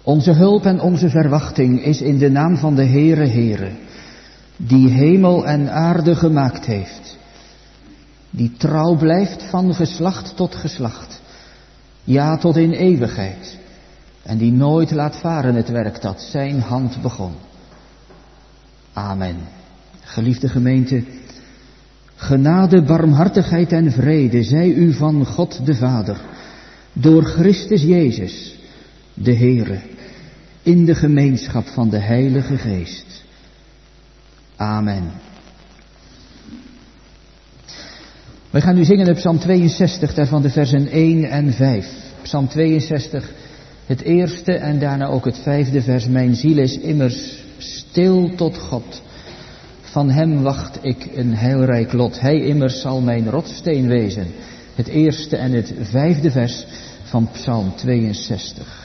Onze hulp en onze verwachting is in de naam van de Heere, die hemel en aarde gemaakt heeft, die trouw blijft van geslacht tot geslacht, ja tot in eeuwigheid, en die nooit laat varen het werk dat zijn hand begon. Amen. Geliefde gemeente, genade, barmhartigheid en vrede zij u van God de Vader, door Christus Jezus, de Heere, in de gemeenschap van de Heilige Geest. Amen. Wij gaan nu zingen op Psalm 62, daarvan de versen 1 en 5. Psalm 62, het eerste en daarna ook het 5e vers. Mijn ziel is immers stil tot God. Van hem wacht ik een heilrijk lot. Hij immers zal mijn rotssteen wezen. Het eerste en het 5e vers van Psalm 62.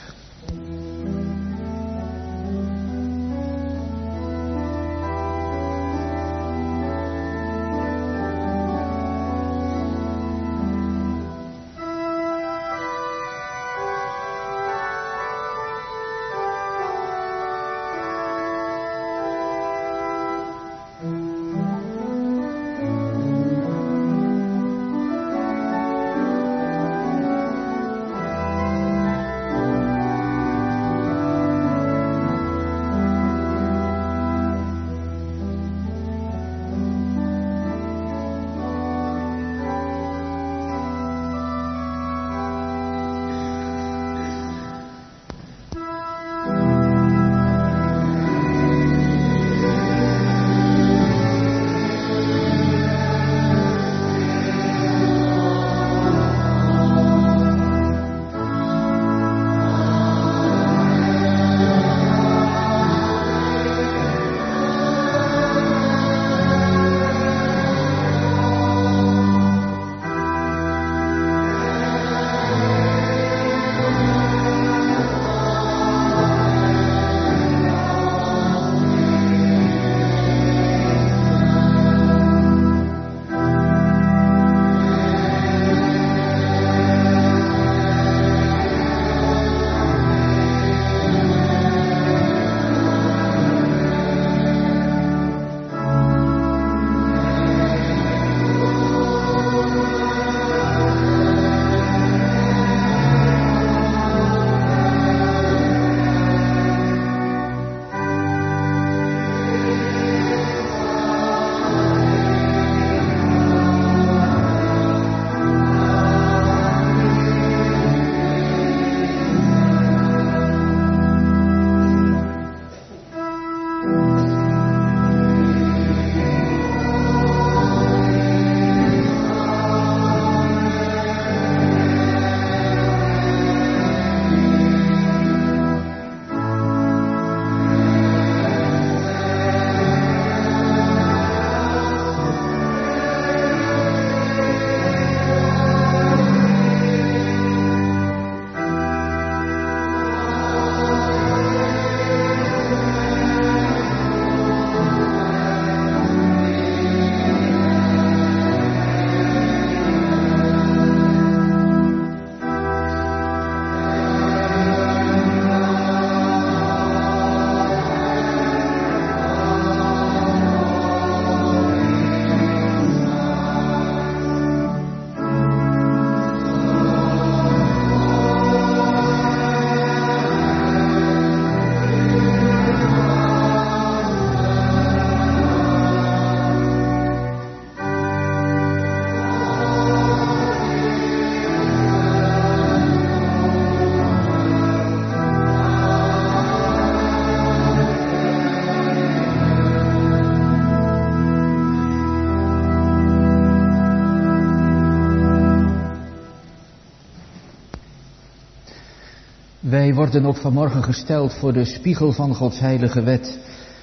Wij worden ook vanmorgen gesteld voor de spiegel van Gods heilige wet.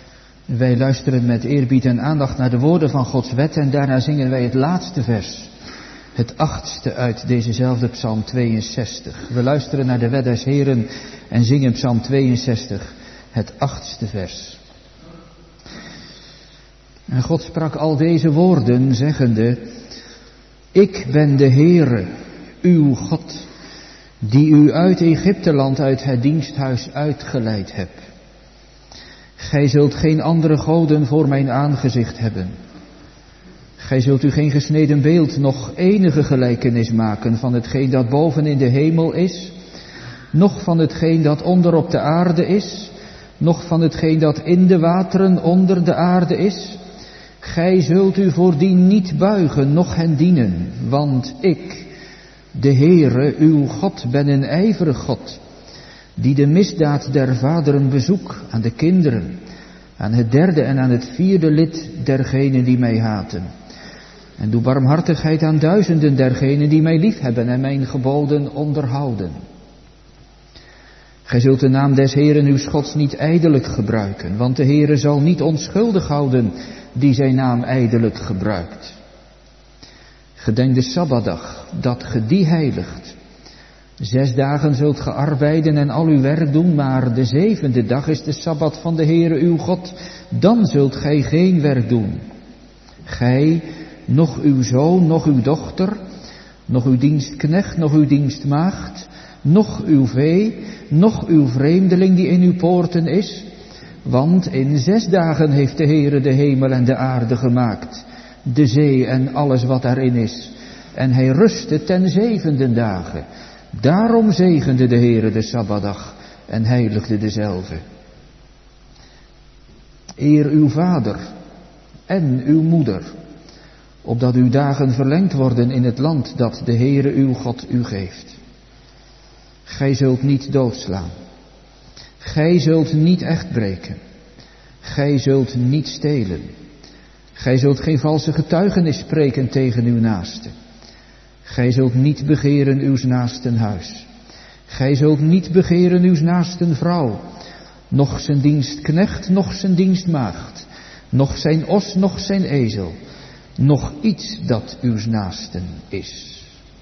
Wij luisteren met eerbied en aandacht naar de woorden van Gods wet en daarna zingen wij het laatste vers. Het 8e uit dezezelfde Psalm 62. We luisteren naar de wet des Heren en zingen Psalm 62, het 8e vers. En God sprak al deze woorden, zeggende: Ik ben de Heere, uw God, die u uit Egypteland, uit het diensthuis uitgeleid heb. Gij zult geen andere goden voor mijn aangezicht hebben. Gij zult u geen gesneden beeld, noch enige gelijkenis maken van hetgeen dat boven in de hemel is, noch van hetgeen dat onder op de aarde is, noch van hetgeen dat in de wateren onder de aarde is. Gij zult u voordien niet buigen, noch hen dienen, want ik, de Heere, uw God, ben een ijverig God, die de misdaad der vaderen bezoek aan de kinderen, aan het derde en aan het vierde lid dergenen die mij haten. En doe barmhartigheid aan duizenden dergenen die mij liefhebben en mijn geboden onderhouden. Gij zult de naam des Heeren uws Gods niet ijdelijk gebruiken, want de Heere zal niet onschuldig houden die zijn naam ijdelijk gebruikt. Gedenk de Sabbatdag, dat ge die heiligt. 6 dagen zult ge arbeiden en al uw werk doen, maar de 7e dag is de Sabbat van de Heere uw God. Dan zult gij geen werk doen. Gij, noch uw zoon, noch uw dochter, noch uw dienstknecht, noch uw dienstmaagd, noch uw vee, noch uw vreemdeling die in uw poorten is. Want in 6 dagen heeft de Heere de hemel en de aarde gemaakt, de zee en alles wat daarin is. En hij rustte ten 7e dagen. Daarom zegende de Heere de Sabbatdag en heiligde dezelve. Eer uw vader en uw moeder, opdat uw dagen verlengd worden in het land dat de Heere uw God u geeft. Gij zult niet doodslaan. Gij zult niet echt breken. Gij zult niet stelen. Gij zult geen valse getuigenis spreken tegen uw naaste. Gij zult niet begeren uws naasten huis. Gij zult niet begeren uws naasten vrouw, noch zijn dienstknecht, noch zijn dienstmaagd, noch zijn os, noch zijn ezel, noch iets dat uws naasten is.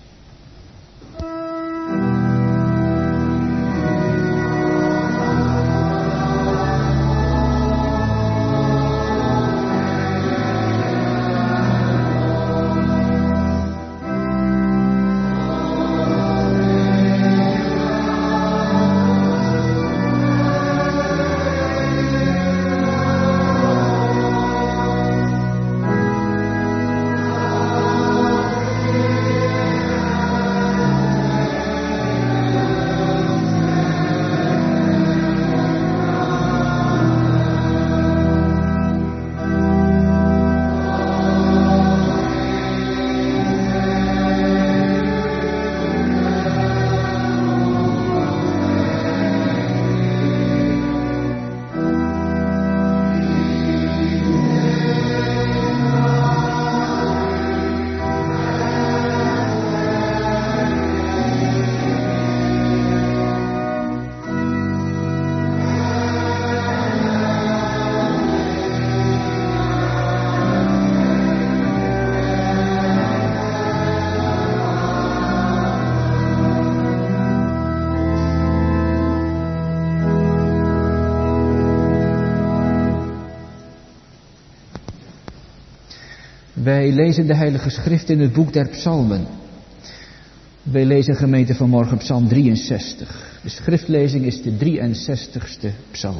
Wij lezen de Heilige Schrift in het boek der Psalmen. Wij lezen gemeente vanmorgen Psalm 63. De schriftlezing is de 63ste psalm.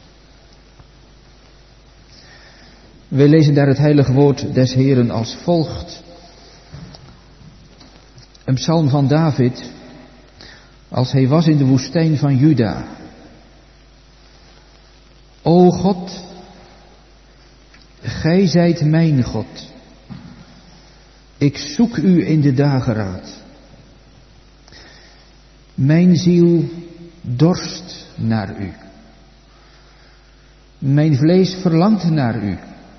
Wij lezen daar het heilige woord des Heeren als volgt. Een psalm van David, als hij was in de woestijn van Juda. O God, gij zijt mijn God. Ik zoek u in de dageraad. Mijn ziel dorst naar u. Mijn vlees verlangt naar u.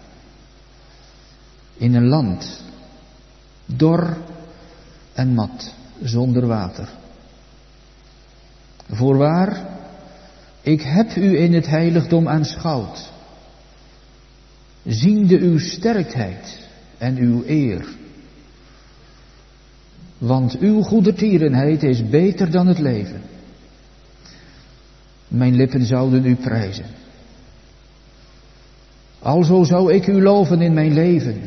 In een land, dor en mat, zonder water. Voorwaar, ik heb u in het heiligdom aanschouwd, ziende uw sterkheid en uw eer. Want uw goedertierenheid is beter dan het leven. Mijn lippen zouden u prijzen. Alzo zou ik u loven in mijn leven.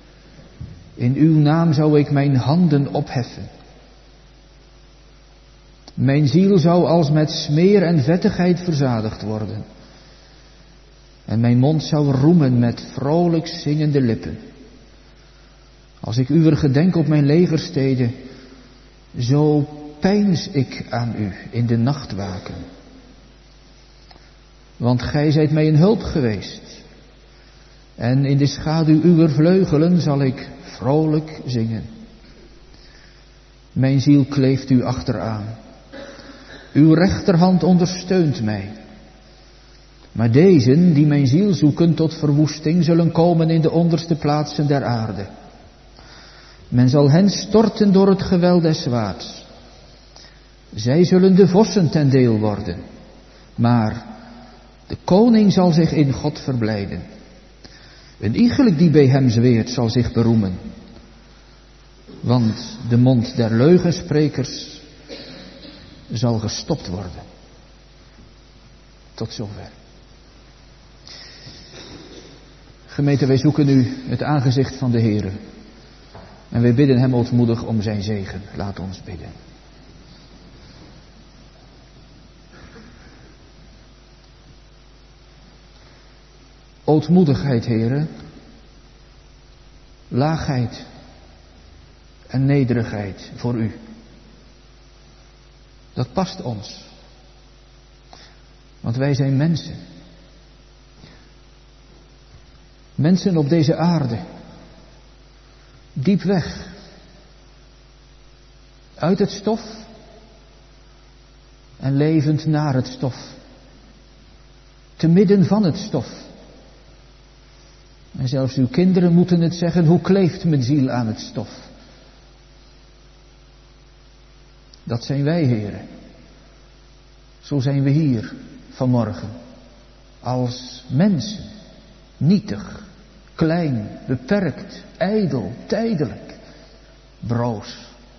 In uw naam zou ik mijn handen opheffen. Mijn ziel zou als met smeer en vettigheid verzadigd worden. En mijn mond zou roemen met vrolijk zingende lippen. Als ik uwer gedenk op mijn legerstede, zo peins ik aan u in de nachtwaken. Want gij zijt mij een hulp geweest. En in de schaduw uwer vleugelen zal ik vrolijk zingen. Mijn ziel kleeft u achteraan. Uw rechterhand ondersteunt mij. Maar dezen die mijn ziel zoeken tot verwoesting zullen komen in de onderste plaatsen der aarde. Men zal hen storten door het geweld des zwaards. Zij zullen de vossen ten deel worden. Maar de koning zal zich in God verblijden. Een iegelijk die bij hem zweert zal zich beroemen. Want de mond der leugensprekers zal gestopt worden. Tot zover. Gemeente, wij zoeken nu het aangezicht van de Heere. En wij bidden hem ootmoedig om zijn zegen. Laat ons bidden. Ootmoedigheid, Heere, laagheid en nederigheid voor u. Dat past ons. Want wij zijn mensen. Mensen op deze aarde. Diep weg. Uit het stof. En levend naar het stof. Te midden van het stof. En zelfs uw kinderen moeten het zeggen, hoe kleeft mijn ziel aan het stof? Dat zijn wij, heren. Zo zijn we hier vanmorgen. Als mensen. Nietig, klein, beperkt, ijdel, tijdelijk, broos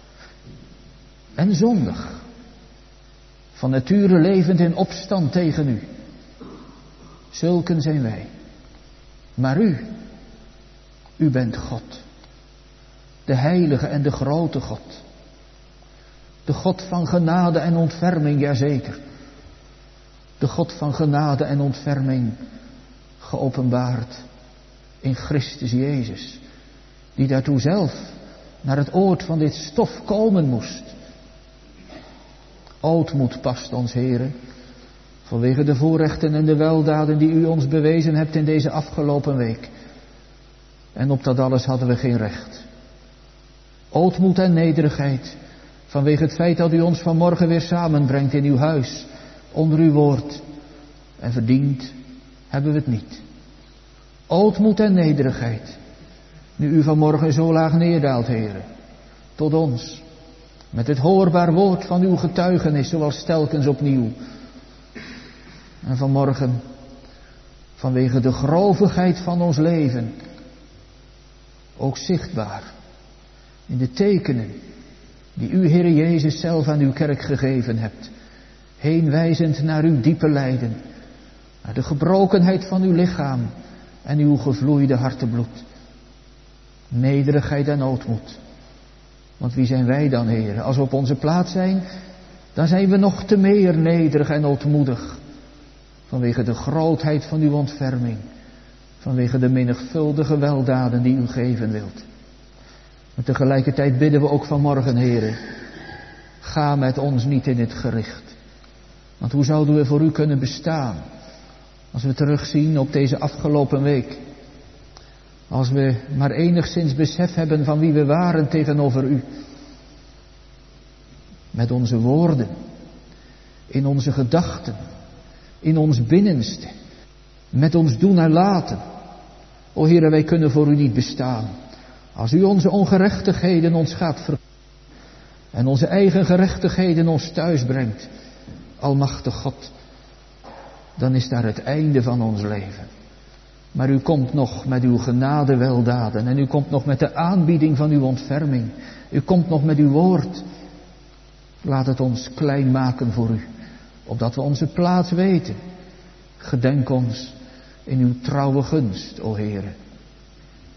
en zondig. Van nature levend in opstand tegen u. Zulken zijn wij. Maar u bent God. De heilige en de grote God. De God van genade en ontferming, jazeker. De God van genade en ontferming, geopenbaard in Christus Jezus. Die daartoe zelf naar het oord van dit stof komen moest. Ootmoed past ons, heren. Vanwege de voorrechten en de weldaden die u ons bewezen hebt in deze afgelopen week. En op dat alles hadden we geen recht. Ootmoed en nederigheid. Vanwege het feit dat u ons vanmorgen weer samenbrengt in uw huis. Onder uw woord. En verdiend hebben we het niet. Ootmoed en nederigheid. Nu u vanmorgen zo laag neerdaalt, heren. Tot ons. Met het hoorbaar woord van uw getuigenis, zoals telkens opnieuw. En vanmorgen, vanwege de grovigheid van ons leven, ook zichtbaar in de tekenen die u, Heere Jezus, zelf aan uw kerk gegeven hebt, heenwijzend naar uw diepe lijden, naar de gebrokenheid van uw lichaam en uw gevloeide hartebloed. Nederigheid en ootmoed. Want wie zijn wij dan, Heere? Als we op onze plaats zijn, dan zijn we nog te meer nederig en ootmoedig. Vanwege de grootheid van uw ontferming. Vanwege de menigvuldige weldaden die u geven wilt. Maar tegelijkertijd bidden we ook vanmorgen, Heere. Ga met ons niet in het gericht. Want hoe zouden we voor u kunnen bestaan? Als we terugzien op deze afgelopen week. Als we maar enigszins besef hebben van wie we waren tegenover u. Met onze woorden. In onze gedachten. In ons binnenste. Met ons doen en laten. O Heere, wij kunnen voor u niet bestaan. Als u onze ongerechtigheden ons gaat vergeven. En onze eigen gerechtigheden ons thuis brengt. Almachtig God. Dan is daar het einde van ons leven. Maar u komt nog met uw genade weldaden. En u komt nog met de aanbieding van uw ontferming. U komt nog met uw woord. Laat het ons klein maken voor u. Opdat we onze plaats weten. Gedenk ons in uw trouwe gunst, o Heere.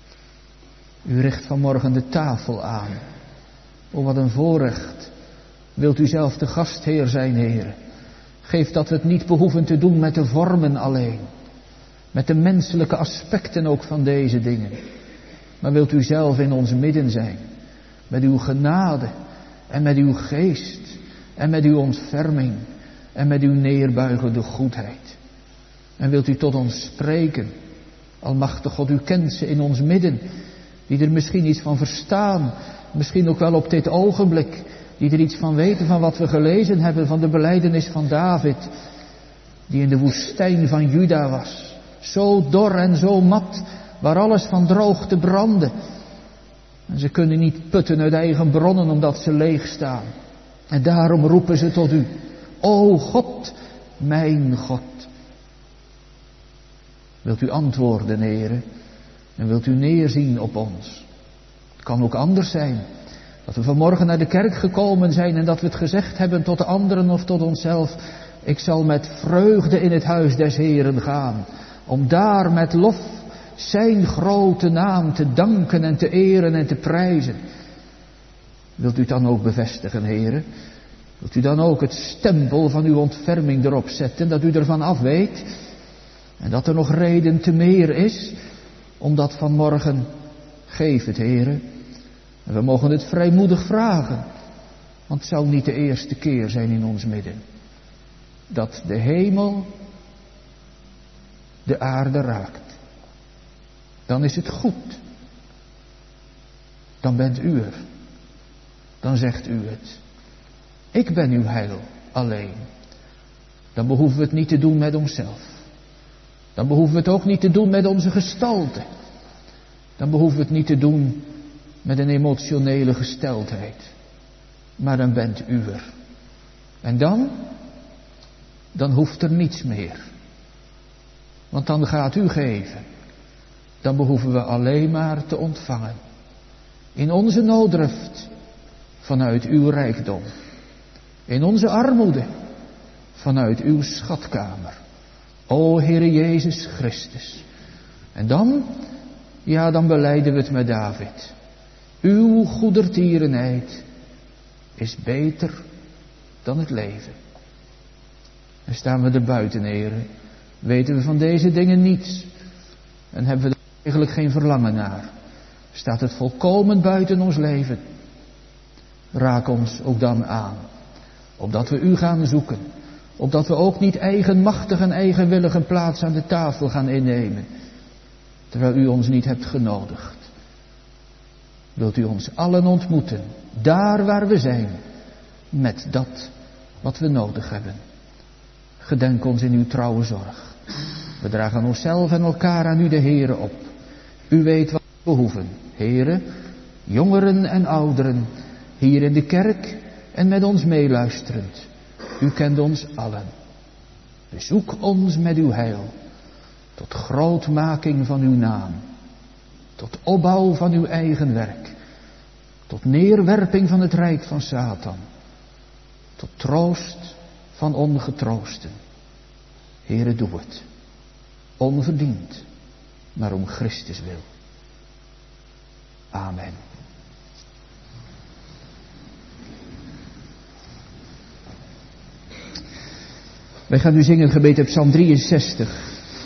U richt vanmorgen de tafel aan. O, wat een voorrecht Wilt u zelf de gastheer zijn, Heere? Geef dat we het niet behoeven te doen met de vormen alleen. Met de menselijke aspecten ook van deze dingen. Maar wilt u zelf in ons midden zijn. Met uw genade en met uw geest en met uw ontferming en met uw neerbuigende goedheid. En wilt u tot ons spreken. Almachtig God, u kent ze in ons midden. Die er misschien iets van verstaan. Misschien ook wel op dit ogenblik. Die er iets van weten van wat we gelezen hebben van de belijdenis van David. Die in de woestijn van Juda was. Zo dor en zo mat. Waar alles van droogte brandde. En ze kunnen niet putten uit eigen bronnen omdat ze leeg staan. En daarom roepen ze tot u. O God, mijn God. Wilt u antwoorden, Heere? En wilt u neerzien op ons? Het kan ook anders zijn. Dat we vanmorgen naar de kerk gekomen zijn en dat we het gezegd hebben tot de anderen of tot onszelf. Ik zal met vreugde in het huis des Heeren gaan. Om daar met lof zijn grote naam te danken en te eren en te prijzen. Wilt u het dan ook bevestigen, Heere? Wilt u dan ook het stempel van uw ontferming erop zetten, dat u ervan af weet? En dat er nog reden te meer is, omdat vanmorgen, geef het, Heere. En we mogen het vrijmoedig vragen, want het zou niet de eerste keer zijn in ons midden. Dat de hemel de aarde raakt. Dan is het goed. Dan bent u er. Dan zegt u het. Ik ben uw heil alleen. Dan behoeven we het niet te doen met onszelf. Dan behoeven we het ook niet te doen met onze gestalte. Dan behoeven we het niet te doen met een emotionele gesteldheid. Maar dan bent u er. En dan hoeft er niets meer. Want dan gaat u geven. Dan behoeven we alleen maar te ontvangen. In onze nooddruft vanuit uw rijkdom. In onze armoede vanuit uw schatkamer. O Heere Jezus Christus. En dan belijden we het met David. Uw goedertierenheid is beter dan het leven. En staan we er buiten, Heere, weten we van deze dingen niets. En hebben we er eigenlijk geen verlangen naar. Staat het volkomen buiten ons leven. Raak ons ook dan aan. Opdat we u gaan zoeken. Opdat we ook niet eigenmachtig en eigenwillig een plaats aan de tafel gaan innemen. Terwijl u ons niet hebt genodigd. Wilt u ons allen ontmoeten. Daar waar we zijn. Met dat wat we nodig hebben. Gedenk ons in uw trouwe zorg. We dragen onszelf en elkaar aan u de Heere op. U weet wat we behoeven. Heere, jongeren en ouderen. Hier in de kerk en met ons meeluisterend. U kent ons allen. Bezoek ons met uw heil. Tot grootmaking van uw naam. Tot opbouw van uw eigen werk. Tot neerwerping van het rijk van Satan. Tot troost van ongetroosten. Heere, doe het. Onverdiend, maar om Christus wil. Amen. Wij gaan nu zingen het gebed uit Psalm 63.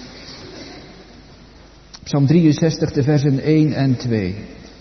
Psalm 63, de versen 1 en 2.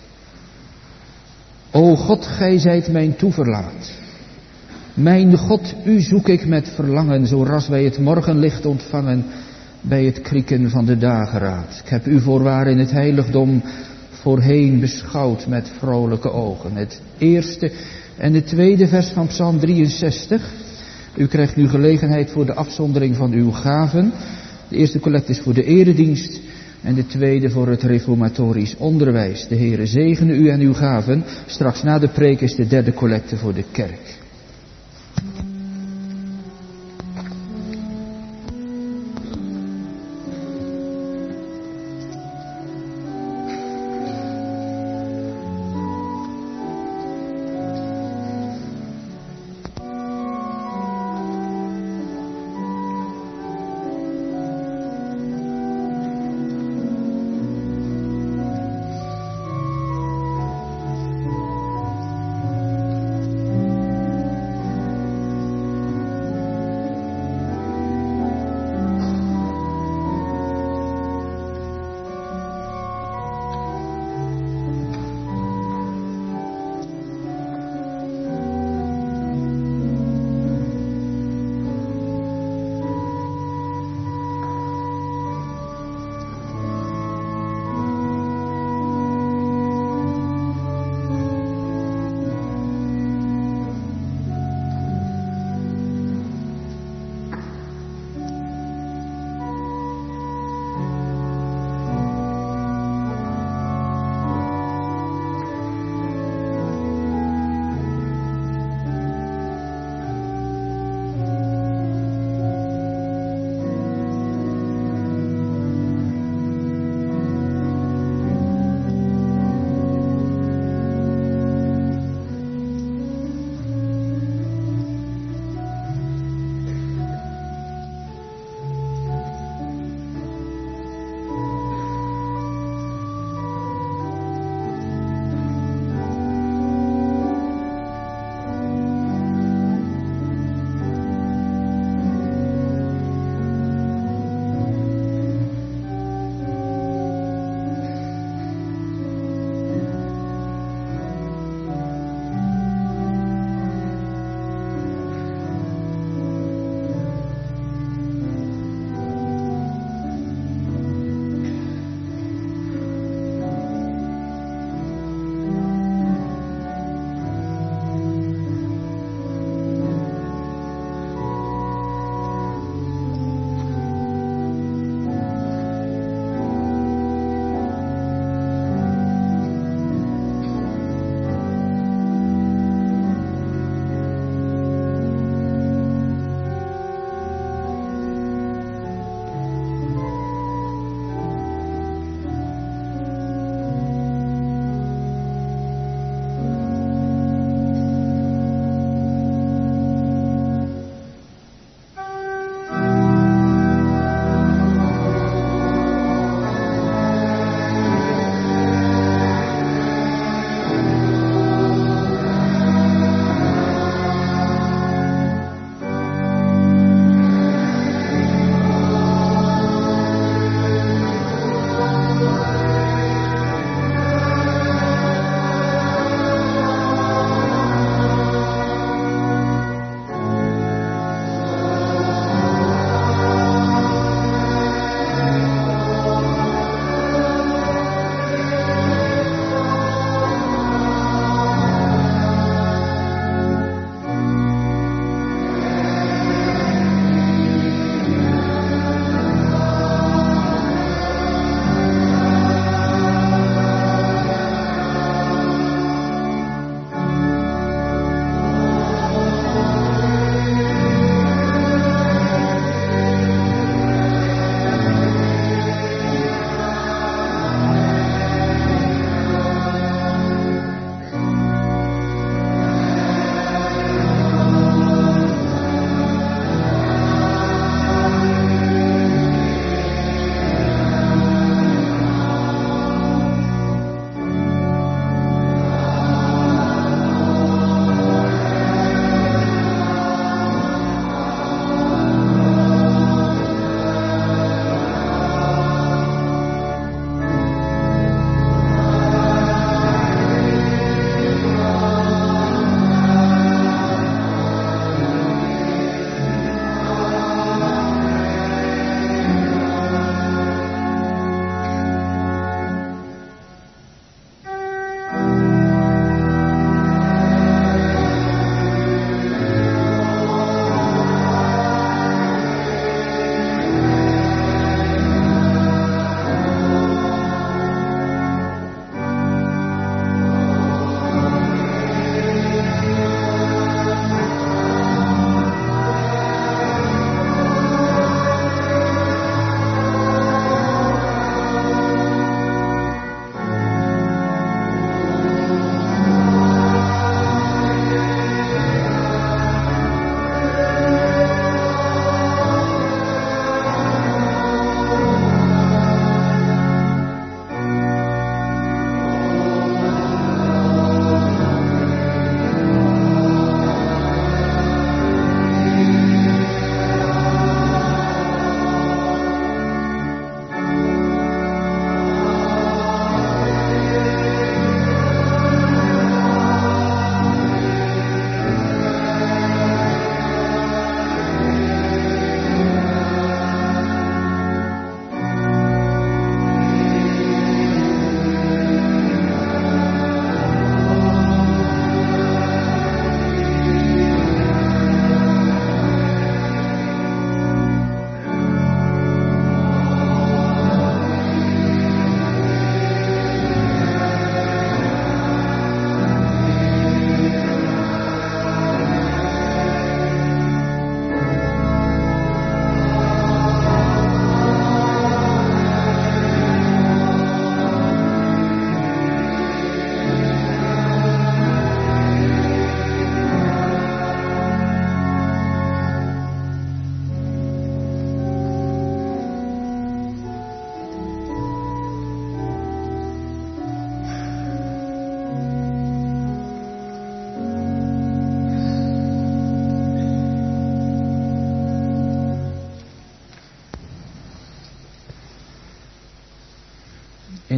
O God, gij zijt mijn toeverlaat. Mijn God, u zoek ik met verlangen, zo ras wij het morgenlicht ontvangen bij het krieken van de dageraad. Ik heb u voorwaar in het heiligdom voorheen beschouwd met vrolijke ogen. Het eerste en het tweede vers van Psalm 63. U krijgt nu gelegenheid voor de afzondering van uw gaven. De eerste collecte is voor de eredienst en de tweede voor het reformatorisch onderwijs. De Heere zegene u en uw gaven. Straks na de preek is de derde collecte voor de kerk.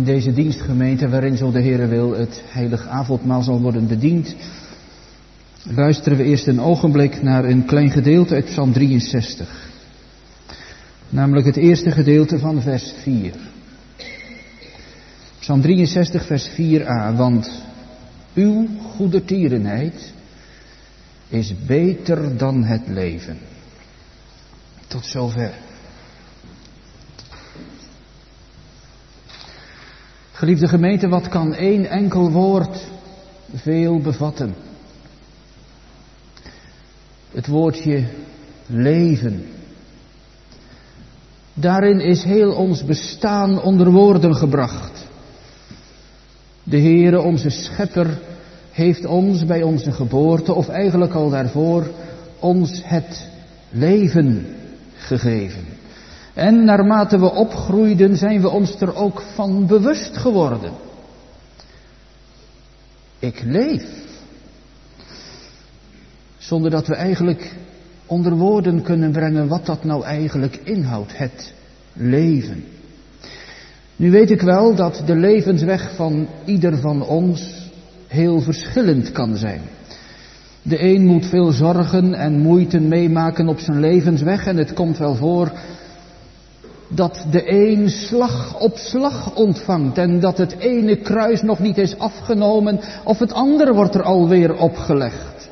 in deze dienstgemeente waarin zo de Heere wil het heilig avondmaal zal worden bediend, luisteren we eerst een ogenblik naar een klein gedeelte uit Psalm 63. Namelijk het eerste gedeelte van vers 4. Psalm 63 vers 4a, want uw goedertierenheid is beter dan het leven. Tot zover. Geliefde gemeente, wat kan één enkel woord veel bevatten? Het woordje leven. Daarin is heel ons bestaan onder woorden gebracht. De Heere, onze Schepper, heeft ons bij onze geboorte, of eigenlijk al daarvoor, ons het leven gegeven. En naarmate we opgroeiden, zijn we ons er ook van bewust geworden. Ik leef. Zonder dat we eigenlijk onder woorden kunnen brengen wat dat nou eigenlijk inhoudt, het leven. Nu weet ik wel dat de levensweg van ieder van ons heel verschillend kan zijn. De een moet veel zorgen en moeite meemaken op zijn levensweg en het komt wel voor dat de een slag op slag ontvangt en dat het ene kruis nog niet is afgenomen of het andere wordt er alweer opgelegd.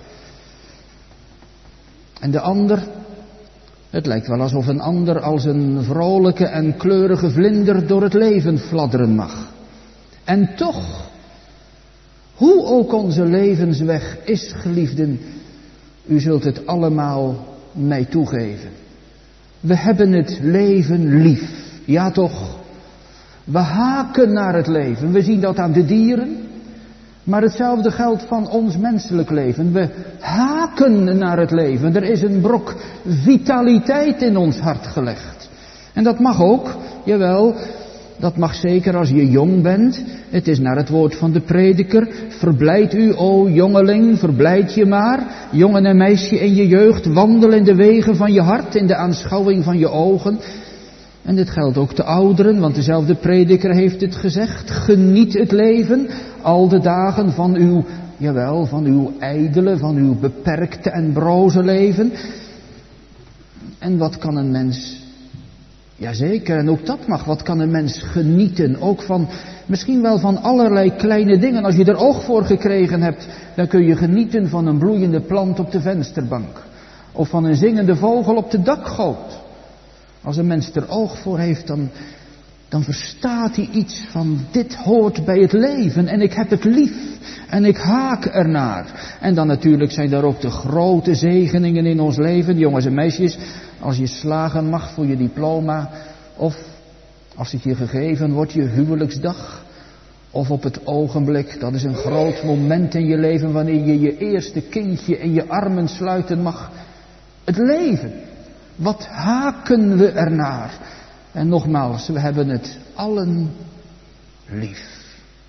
En de ander, het lijkt wel alsof een ander als een vrolijke en kleurige vlinder door het leven fladderen mag. En toch, hoe ook onze levensweg is, geliefden, u zult het allemaal mij toegeven. We hebben het leven lief. Ja toch, we haken naar het leven. We zien dat aan de dieren. Maar hetzelfde geldt van ons menselijk leven. We haken naar het leven. Er is een brok vitaliteit in ons hart gelegd. En dat mag ook, jawel, dat mag zeker als je jong bent. Het is naar het woord van de prediker. Verblijd u, o jongeling, verblijd je maar. Jongen en meisje in je jeugd, wandel in de wegen van je hart, in de aanschouwing van je ogen. En dit geldt ook de ouderen, want dezelfde prediker heeft het gezegd. Geniet het leven, al de dagen van uw, jawel, van uw ijdele, van uw beperkte en broze leven. En wat kan een mens, jazeker, en ook dat mag, wat kan een mens genieten? Ook van, misschien wel van allerlei kleine dingen. Als je er oog voor gekregen hebt, dan kun je genieten van een bloeiende plant op de vensterbank. Of van een zingende vogel op de dakgoot. Als een mens er oog voor heeft, dan verstaat hij iets van dit hoort bij het leven en ik heb het lief en ik haak ernaar. En dan natuurlijk zijn daar ook de grote zegeningen in ons leven, jongens en meisjes. Als je slagen mag voor je diploma, of als het je gegeven wordt, je huwelijksdag. Of op het ogenblik, dat is een groot moment in je leven wanneer je je eerste kindje in je armen sluiten mag. Het leven. Wat haken we ernaar? En nogmaals, we hebben het allen lief.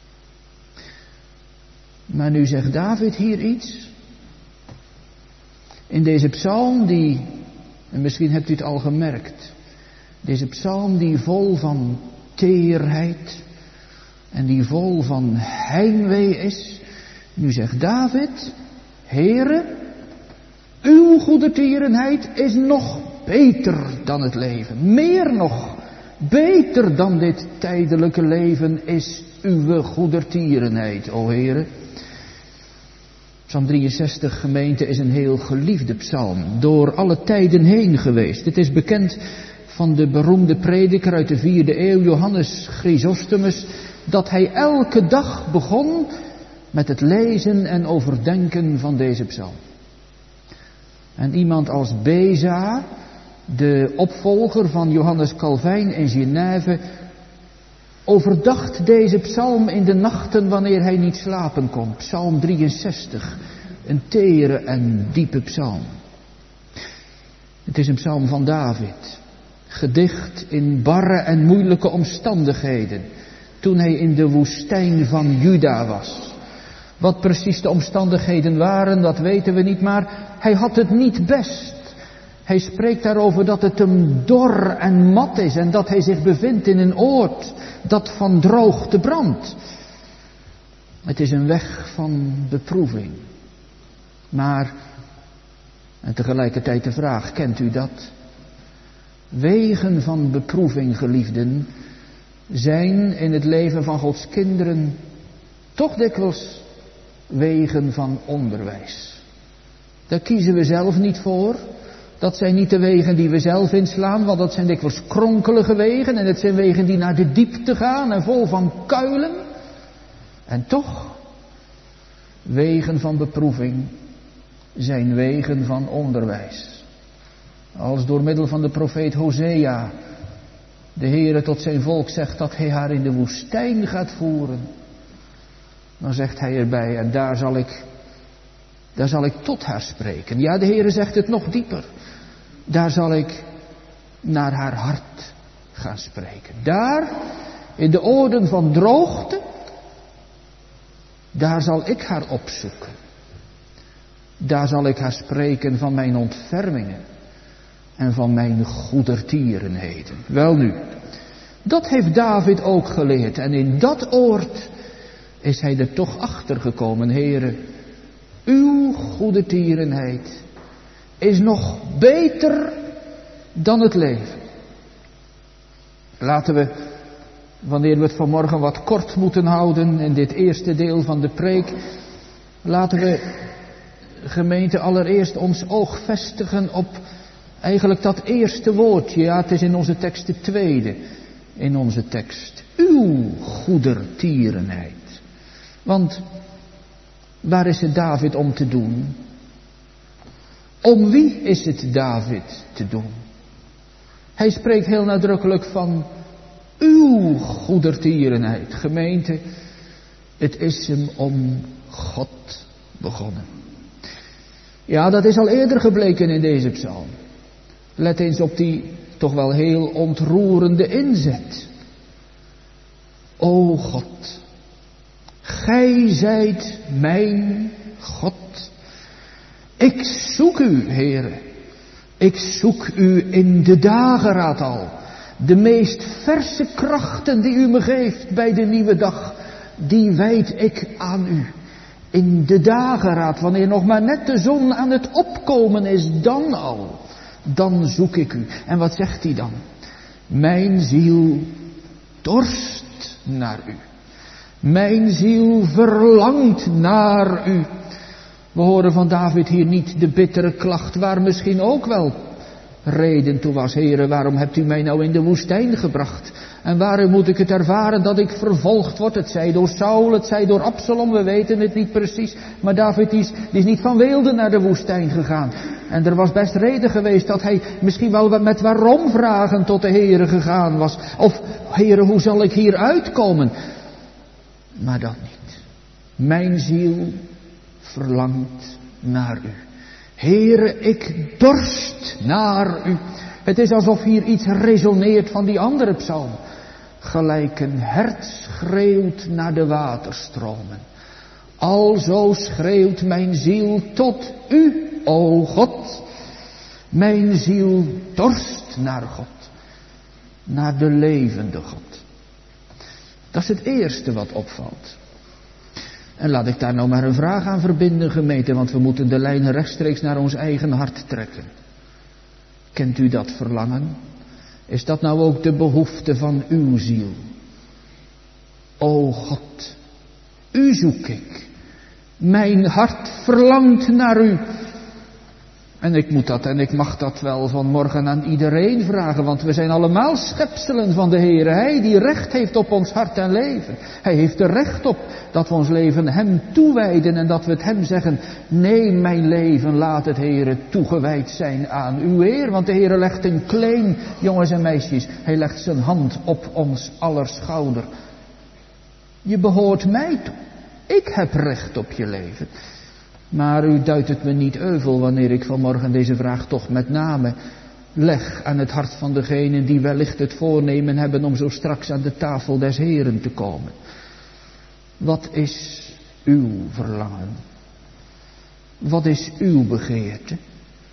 Maar nu zegt David hier iets. In deze psalm die, en misschien hebt u het al gemerkt. Deze psalm die vol van teerheid en die vol van heimwee is. Nu zegt David, Heere, uw goedertierenheid is nog beter dan het leven. Meer nog, beter dan dit tijdelijke leven is uw goedertierenheid, o Heere. Psalm 63, gemeente, is een heel geliefde psalm, door alle tijden heen geweest. Het is bekend van de beroemde prediker uit de 4e eeuw, Johannes Chrysostomus, dat hij elke dag begon met het lezen en overdenken van deze psalm. En iemand als Beza, de opvolger van Johannes Calvijn in Genève, overdacht deze psalm in de nachten wanneer hij niet slapen kon. Psalm 63, een tere en diepe psalm. Het is een psalm van David, gedicht in barre en moeilijke omstandigheden, toen hij in de woestijn van Juda was. Wat precies de omstandigheden waren, dat weten we niet, maar hij had het niet best. Hij spreekt daarover dat het hem dor en mat is en dat hij zich bevindt in een oord dat van droogte brandt. Het is een weg van beproeving. Maar, en tegelijkertijd de vraag, kent u dat? Wegen van beproeving, geliefden, zijn in het leven van Gods kinderen toch dikwijls wegen van onderwijs. Daar kiezen we zelf niet voor. Dat zijn niet de wegen die we zelf inslaan, want dat zijn dikwijls kronkelige wegen en het zijn wegen die naar de diepte gaan en vol van kuilen. En toch, wegen van beproeving zijn wegen van onderwijs. Als door middel van de profeet Hosea de Heere tot zijn volk zegt dat hij haar in de woestijn gaat voeren, dan zegt hij erbij, en daar zal ik tot haar spreken. Ja, de Heere zegt het nog dieper. Daar zal ik naar haar hart gaan spreken. Daar, in de oorden van droogte, daar zal ik haar opzoeken. Daar zal ik haar spreken van mijn ontfermingen en van mijn goedertierenheden. Welnu, dat heeft David ook geleerd. En in dat oord is hij er toch achter gekomen. Heere, uw goedertierenheid is nog beter dan het leven. Laten we, wanneer we het vanmorgen wat kort moeten houden in dit eerste deel van de preek, laten we, gemeente, allereerst ons oog vestigen op eigenlijk dat eerste woordje. Ja, het is in onze tekst de tweede in onze tekst. Uw goedertierenheid. Want waar is het David om te doen? Om wie is het David te doen? Hij spreekt heel nadrukkelijk van uw goedertierenheid. Gemeente, het is hem om God begonnen. Ja, dat is al eerder gebleken in deze psalm. Let eens op die toch wel heel ontroerende inzet. O God, gij zijt mijn God. Ik zoek u, Heere. Ik zoek u in de dageraad al. De meest verse krachten die u me geeft bij de nieuwe dag, die wijd ik aan u. In de dageraad, wanneer nog maar net de zon aan het opkomen is, dan al. Dan zoek ik u. En wat zegt hij dan? Mijn ziel dorst naar u. Mijn ziel verlangt naar u. We horen van David hier niet de bittere klacht, waar misschien ook wel reden toe was. Heere, waarom hebt u mij nou in de woestijn gebracht? En waarom moet ik het ervaren dat ik vervolgd word? Het zij door Saul, het zij door Absalom, we weten het niet precies. Maar David is niet van weelde naar de woestijn gegaan. En er was best reden geweest dat hij misschien wel met waarom vragen tot de Heere gegaan was. Of, Heere, hoe zal ik hier uitkomen? Maar dat niet. Mijn ziel verlangt naar u. Heere, ik dorst naar u. Het is alsof hier iets resoneert van die andere psalm. Gelijk een hert schreeuwt naar de waterstromen. Alzo schreeuwt mijn ziel tot u, o God. Mijn ziel dorst naar God. Naar de levende God. Dat is het eerste wat opvalt. En laat ik daar nou maar een vraag aan verbinden, gemeente, want we moeten de lijnen rechtstreeks naar ons eigen hart trekken. Kent u dat verlangen? Is dat nou ook de behoefte van uw ziel? O God, u zoek ik. Mijn hart verlangt naar u. En ik moet dat en ik mag dat wel vanmorgen aan iedereen vragen, want we zijn allemaal schepselen van de Heere. Hij die recht heeft op ons hart en leven. Hij heeft er recht op dat we ons leven hem toewijden en dat we het hem zeggen. Nee, mijn leven, laat het Heere toegewijd zijn aan uw Heer. Want de Heere legt een claim, jongens en meisjes. Hij legt zijn hand op ons aller schouder. Je behoort mij toe. Ik heb recht op je leven. Maar u duidt het me niet euvel wanneer ik vanmorgen deze vraag toch met name leg aan het hart van degenen die wellicht het voornemen hebben om zo straks aan de tafel des Heren te komen. Wat is uw verlangen? Wat is uw begeerte?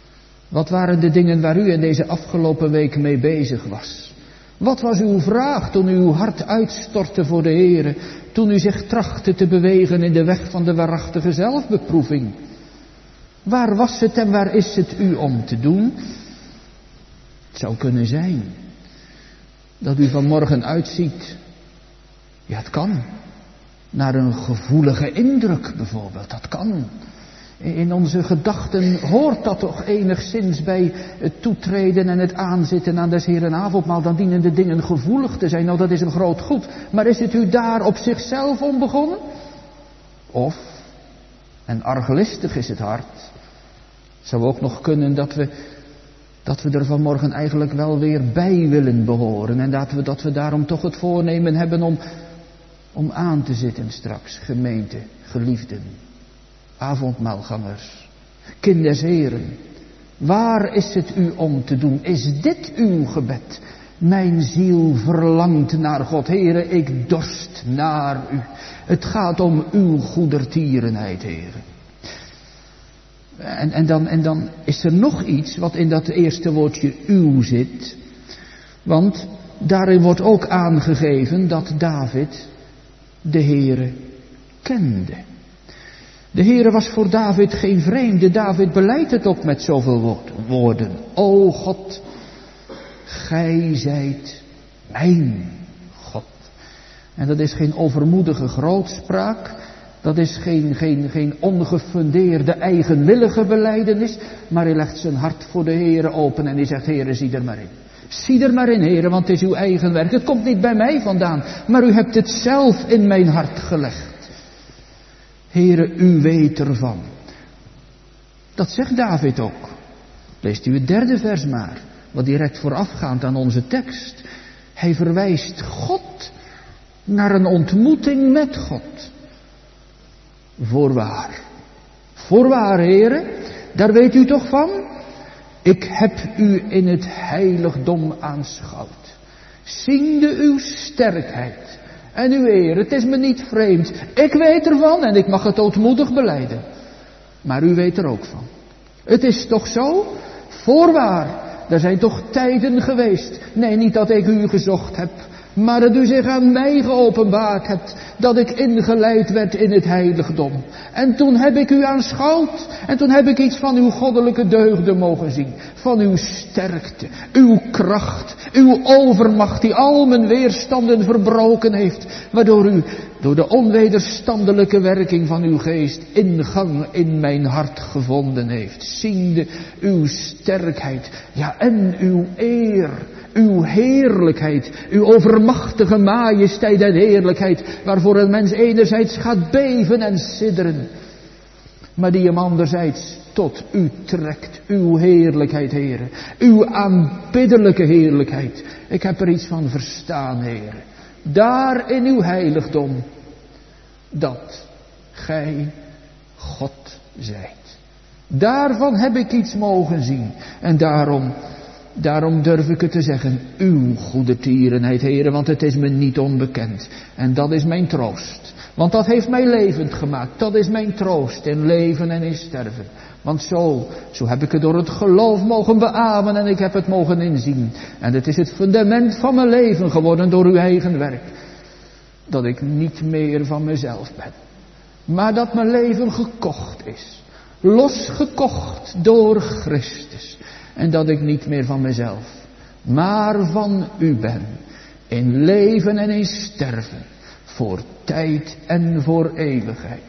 Wat waren de dingen waar u in deze afgelopen week mee bezig was? Wat was uw vraag toen u uw hart uitstortte voor de Heere, toen u zich trachtte te bewegen in de weg van de waarachtige zelfbeproeving? Waar was het en waar is het u om te doen? Het zou kunnen zijn dat u vanmorgen uitziet, ja het kan, naar een gevoelige indruk bijvoorbeeld, dat kan. In onze gedachten hoort dat toch enigszins bij het toetreden en het aanzitten aan des Heeren avondmaal. Dan dienen de dingen gevoelig te zijn. Nou, dat is een groot goed. Maar is het u daar op zichzelf om begonnen? Of, en arglistig is het hart, het zou ook nog kunnen dat we er vanmorgen eigenlijk wel weer bij willen behoren. En dat we daarom toch het voornemen hebben om aan te zitten straks, gemeente, geliefden. Avondmaalgangers, kind des Heren, waar is het u om te doen? Is dit uw gebed? Mijn ziel verlangt naar God. Heere, ik dorst naar u. Het gaat om uw goedertierenheid, Heere. En dan is er nog iets wat in dat eerste woordje uw zit. Want daarin wordt ook aangegeven dat David de Heere kende. De Heere was voor David geen vreemde. David beleidt het ook met zoveel woorden. O God, gij zijt mijn God. En dat is geen overmoedige grootspraak. Dat is geen ongefundeerde eigenwillige belijdenis. Maar hij legt zijn hart voor de Heere open en hij zegt, Heere, zie er maar in. Zie er maar in, Heere, want het is uw eigen werk. Het komt niet bij mij vandaan, maar u hebt het zelf in mijn hart gelegd. Heere, u weet ervan. Dat zegt David ook. Leest u het 3e vers maar, wat direct voorafgaand aan onze tekst. Hij verwijst God naar een ontmoeting met God. Voorwaar. Voorwaar, Heere, daar weet u toch van? Ik heb u in het heiligdom aanschouwd. Ziende uw sterkheid en uw eer, het is me niet vreemd. Ik weet ervan en ik mag het ootmoedig belijden. Maar u weet er ook van. Het is toch zo? Voorwaar, er zijn toch tijden geweest. Nee, niet dat ik u gezocht heb, maar dat u zich aan mij geopenbaard hebt, dat ik ingeleid werd in het heiligdom. En toen heb ik u aanschouwd, en toen heb ik iets van uw goddelijke deugden mogen zien. Van uw sterkte, uw kracht, uw overmacht die al mijn weerstanden verbroken heeft. Waardoor u door de onwederstandelijke werking van uw geest ingang in mijn hart gevonden heeft. Ziende uw sterkheid, ja en uw eer. Uw heerlijkheid, uw overmachtige majesteit en heerlijkheid, waarvoor een mens enerzijds gaat beven en sidderen, maar die hem anderzijds tot u trekt, uw heerlijkheid, Heere, uw aanbiddelijke heerlijkheid. Ik heb er iets van verstaan, Heere, daar in uw heiligdom, dat gij God zijt. Daarvan heb ik iets mogen zien en daarom durf ik het te zeggen, uw goedertierenheid, Heere, want het is me niet onbekend. En dat is mijn troost. Want dat heeft mij levend gemaakt. Dat is mijn troost in leven en in sterven. Want zo heb ik het door het geloof mogen beamen en ik heb het mogen inzien. En het is het fundament van mijn leven geworden door uw eigen werk. Dat ik niet meer van mezelf ben. Maar dat mijn leven gekocht is. Losgekocht door Christus. En dat ik niet meer van mezelf, maar van u ben. In leven en in sterven. Voor tijd en voor eeuwigheid.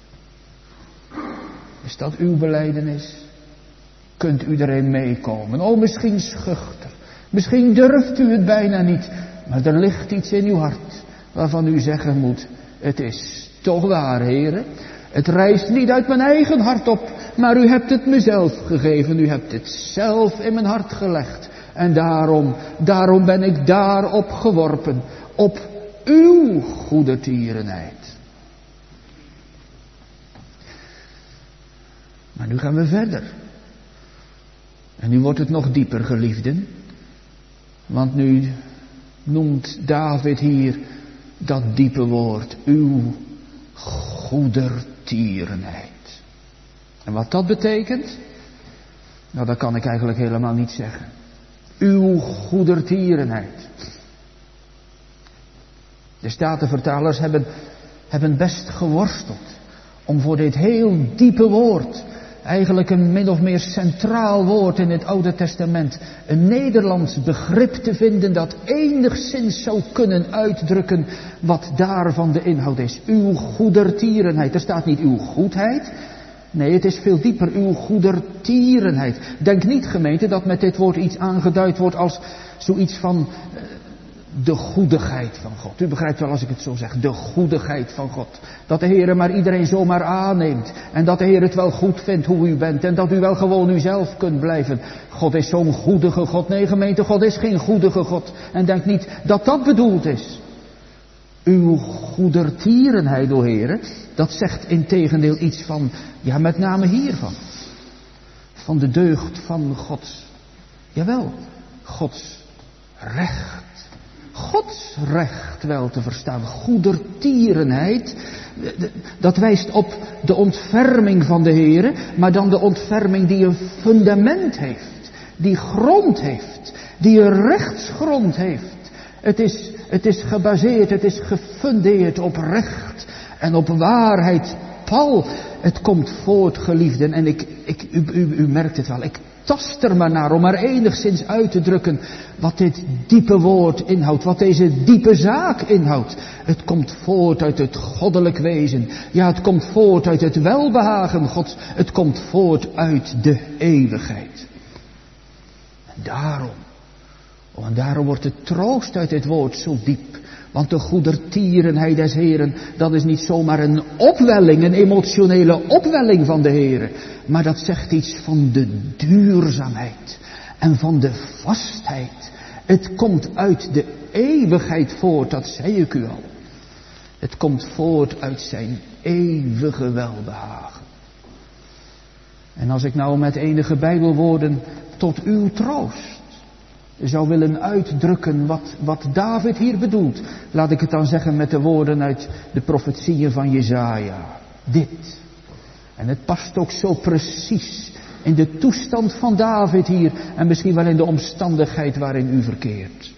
Is dat uw belijdenis? Kunt u erin meekomen? Oh, misschien schuchter. Misschien durft u het bijna niet. Maar er ligt iets in uw hart waarvan u zeggen moet, het is toch waar, Heere. Het rijst niet uit mijn eigen hart op, maar u hebt het mezelf gegeven. U hebt het zelf in mijn hart gelegd. En daarom ben ik daarop geworpen. Op uw goedertierenheid. Maar nu gaan we verder. En nu wordt het nog dieper, geliefden. Want nu noemt David hier dat diepe woord. Uw goedertierenheid. En wat dat betekent? Nou, dat kan ik eigenlijk helemaal niet zeggen. Uw goedertierenheid. De Statenvertalers hebben best geworsteld om voor dit heel diepe woord, eigenlijk een min of meer centraal woord in het Oude Testament, een Nederlands begrip te vinden dat enigszins zou kunnen uitdrukken wat daarvan de inhoud is. Uw goedertierenheid. Er staat niet uw goedheid. Nee, het is veel dieper, uw goedertierenheid. Denk niet, gemeente, dat met dit woord iets aangeduid wordt als zoiets van de goedigheid van God. U begrijpt wel als ik het zo zeg, de goedigheid van God. Dat de Heer maar iedereen zomaar aanneemt. En dat de Heer het wel goed vindt hoe u bent. En dat u wel gewoon uzelf kunt blijven. God is zo'n goedige God. Nee, gemeente, God is geen goedige God. En denk niet dat dat bedoeld is. Uw goedertierenheid, o Heere, dat zegt integendeel iets van, ja, met name hiervan. Van de deugd van Gods, jawel, Gods recht. Gods recht wel te verstaan. Goedertierenheid, dat wijst op de ontferming van de Heere, maar dan de ontferming die een fundament heeft, die grond heeft, die een rechtsgrond heeft. Het is gebaseerd, het is gefundeerd op recht en op waarheid. Paul, het komt voort, geliefden, en u merkt het wel, ik tast er maar naar om maar enigszins uit te drukken wat dit diepe woord inhoudt, wat deze diepe zaak inhoudt. Het komt voort uit het goddelijk wezen. Ja, het komt voort uit het welbehagen Gods. Het komt voort uit de eeuwigheid. En daarom wordt de troost uit dit woord zo diep. Want de goedertierenheid des Heren, dat is niet zomaar een opwelling, een emotionele opwelling van de Heren. Maar dat zegt iets van de duurzaamheid en van de vastheid. Het komt uit de eeuwigheid voort, dat zei ik u al. Het komt voort uit zijn eeuwige welbehagen. En als ik nou met enige Bijbelwoorden tot uw troost zou willen uitdrukken wat David hier bedoelt, laat ik het dan zeggen met de woorden uit de profetieën van Jesaja. Dit. En het past ook zo precies in de toestand van David hier en misschien wel in de omstandigheid waarin u verkeert.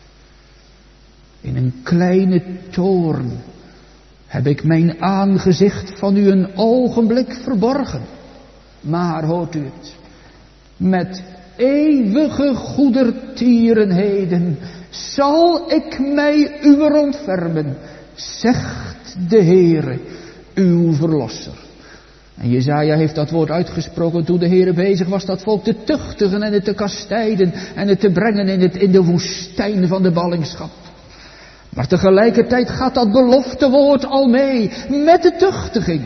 In een kleine toorn heb ik mijn aangezicht van u een ogenblik verborgen. Maar hoort u het, met eeuwige goedertierenheden zal ik mij uwer ontfermen, zegt de Heere, uw verlosser. En Jesaja heeft dat woord uitgesproken toen de Heere bezig was dat volk te tuchtigen en het te kastijden en het te brengen in de woestijn van de ballingschap. Maar tegelijkertijd gaat dat beloftewoord al mee met de tuchtiging.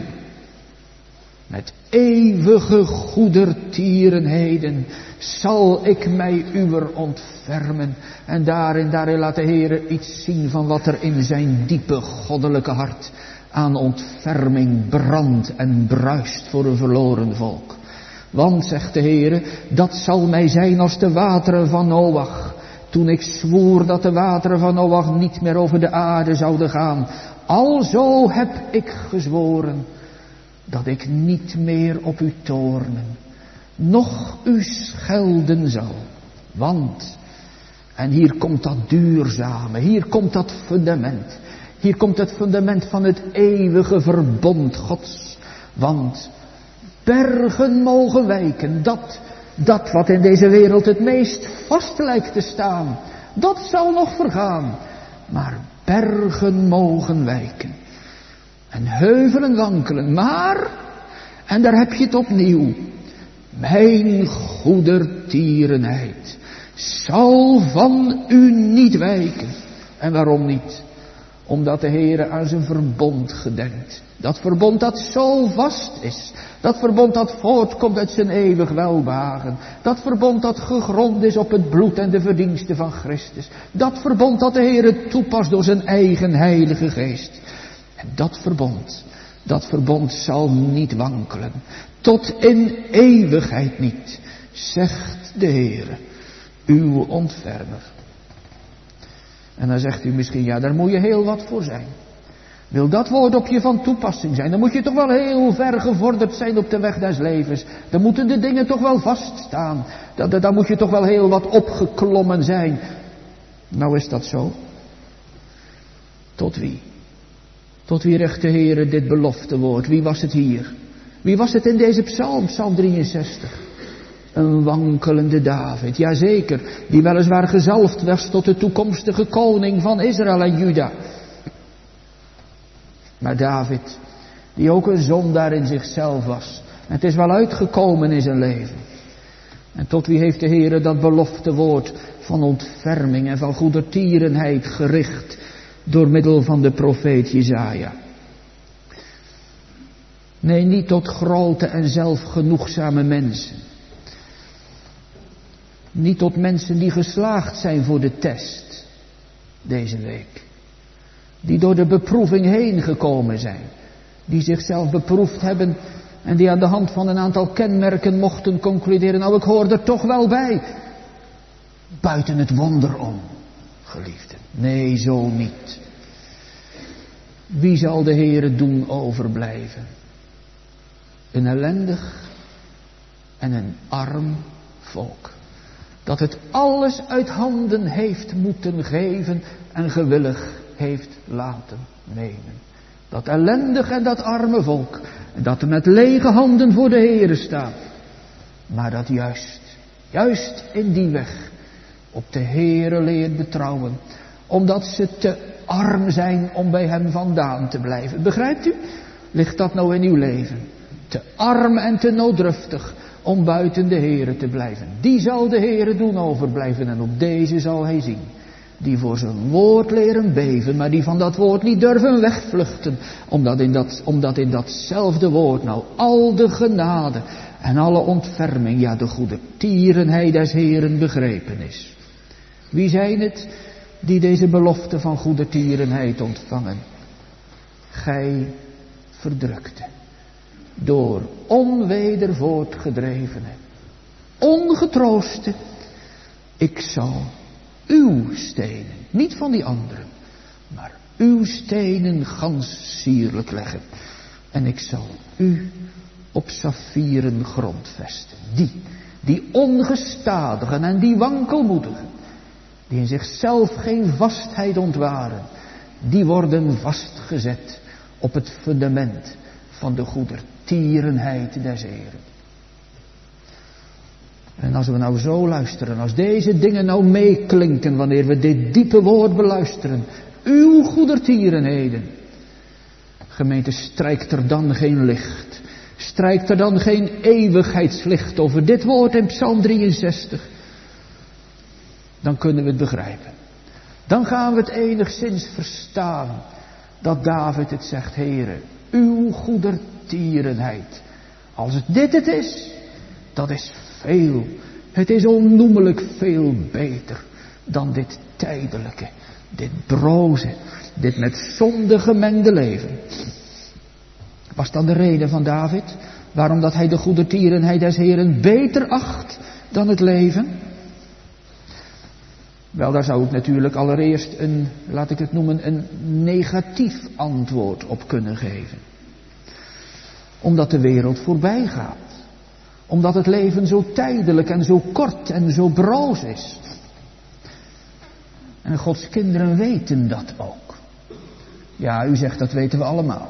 Met eeuwige goedertierenheden zal ik mij uwer ontfermen. En daarin laat de Heere iets zien van wat er in zijn diepe goddelijke hart aan ontferming brandt en bruist voor een verloren volk. Want, zegt de Heere, dat zal mij zijn als de wateren van Noach. Toen ik zwoer dat de wateren van Noach niet meer over de aarde zouden gaan. Alzo heb ik gezworen dat ik niet meer op u toornen, noch u schelden zal. Want, en hier komt dat duurzame, hier komt dat fundament. Hier komt het fundament van het eeuwige verbond Gods. Want bergen mogen wijken, dat wat in deze wereld het meest vast lijkt te staan, dat zal nog vergaan. Maar bergen mogen wijken. En heuvelen wankelen, maar, en daar heb je het opnieuw, mijn goedertierenheid zal van u niet wijken. En waarom niet? Omdat de Heere aan zijn verbond gedenkt. Dat verbond dat zo vast is. Dat verbond dat voortkomt uit zijn eeuwig welbehagen. Dat verbond dat gegrond is op het bloed en de verdiensten van Christus. Dat verbond dat de Heere toepast door zijn eigen heilige geest. En dat verbond zal niet wankelen. Tot in eeuwigheid niet, zegt de Heere, uw ontfermer. En dan zegt u misschien, ja, daar moet je heel wat voor zijn. Wil dat woord op je van toepassing zijn, dan moet je toch wel heel ver gevorderd zijn op de weg des levens. Dan moeten de dingen toch wel vaststaan. Dan moet je toch wel heel wat opgeklommen zijn. Nou is dat zo. Tot wie? Tot wie richt de Heere dit beloftewoord? Wie was het hier? Wie was het in deze psalm, psalm 63? Een wankelende David, jazeker, die weliswaar gezalfd was tot de toekomstige koning van Israël en Juda. Maar David, die ook een zondaar in zichzelf was. En het is wel uitgekomen in zijn leven. En tot wie heeft de Heere dat beloftewoord van ontferming en van goedertierenheid gericht door middel van de profeet Jesaja? Nee, niet tot grote en zelfgenoegzame mensen. Niet tot mensen die geslaagd zijn voor de test deze week. Die door de beproeving heen gekomen zijn. Die zichzelf beproefd hebben en die aan de hand van een aantal kenmerken mochten concluderen. Nou, ik hoor er toch wel bij. Buiten het wonder om, geliefden. Nee, zo niet. Wie zal de Heere doen overblijven? Een ellendig en een arm volk. Dat het alles uit handen heeft moeten geven en gewillig heeft laten nemen. Dat ellendig en dat arme volk. Dat er met lege handen voor de Heere staat. Maar dat juist in die weg op de Heere leert betrouwen. Omdat ze te arm zijn om bij hem vandaan te blijven. Begrijpt u? Ligt dat nou in uw leven? Te arm en te nooddruftig om buiten de Heere te blijven. Die zal de Heere doen overblijven en op deze zal hij zien. Die voor zijn woord leren beven, maar die van dat woord niet durven wegvluchten. Omdat in datzelfde woord nou al de genade en alle ontferming, ja de goedertierenheid des Heeren begrepen is. Wie zijn het die deze belofte van goedertierenheid ontvangen? Gij verdrukte, door onweder voortgedrevene, ongetrooste, ik zal uw stenen, niet van die anderen, maar uw stenen gans sierlijk leggen. En ik zal u op saffieren grond vesten. Die ongestadigen en die wankelmoedigen, die in zichzelf geen vastheid ontwaren, die worden vastgezet op het fundament van de goedertierenheid des Heeren. En als we nou zo luisteren, als deze dingen nou meeklinken wanneer we dit diepe woord beluisteren, uw goedertierenheden, gemeente, strijkt er dan geen licht, strijkt er dan geen eeuwigheidslicht over dit woord in Psalm 63, dan kunnen we het begrijpen. Dan gaan we het enigszins verstaan dat David het zegt, Heere, uw goedertierenheid. Als het is, dat is veel. Het is onnoemelijk veel beter dan dit tijdelijke, dit broze, dit met zonde gemengde leven. Was dan de reden van David waarom dat hij de goedertierenheid des Heeren beter acht dan het leven? Wel, daar zou ik natuurlijk allereerst een negatief antwoord op kunnen geven. Omdat de wereld voorbij gaat. Omdat het leven zo tijdelijk en zo kort en zo broos is. En Gods kinderen weten dat ook. Ja, u zegt dat weten we allemaal.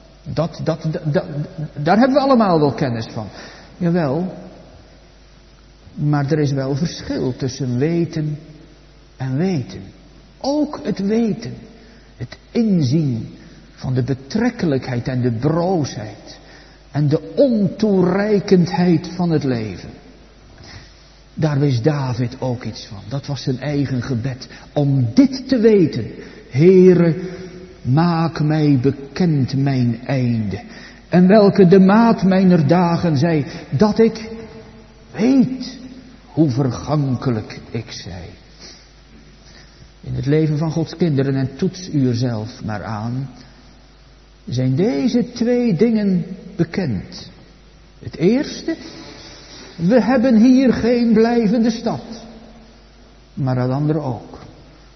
Daar hebben we allemaal wel kennis van. Jawel. Maar er is wel verschil tussen weten en weten. Ook het weten. Het inzien van de betrekkelijkheid en de broosheid. En de ontoereikendheid van het leven. Daar wist David ook iets van. Dat was zijn eigen gebed. Om dit te weten. Heere, maak mij bekend mijn einde. En welke de maat mijner dagen zij. Dat ik weet hoe vergankelijk ik zij. In het leven van Gods kinderen, en toets u er zelf maar aan, zijn deze twee dingen bekend. Het eerste, we hebben hier geen blijvende stad. Maar het andere ook.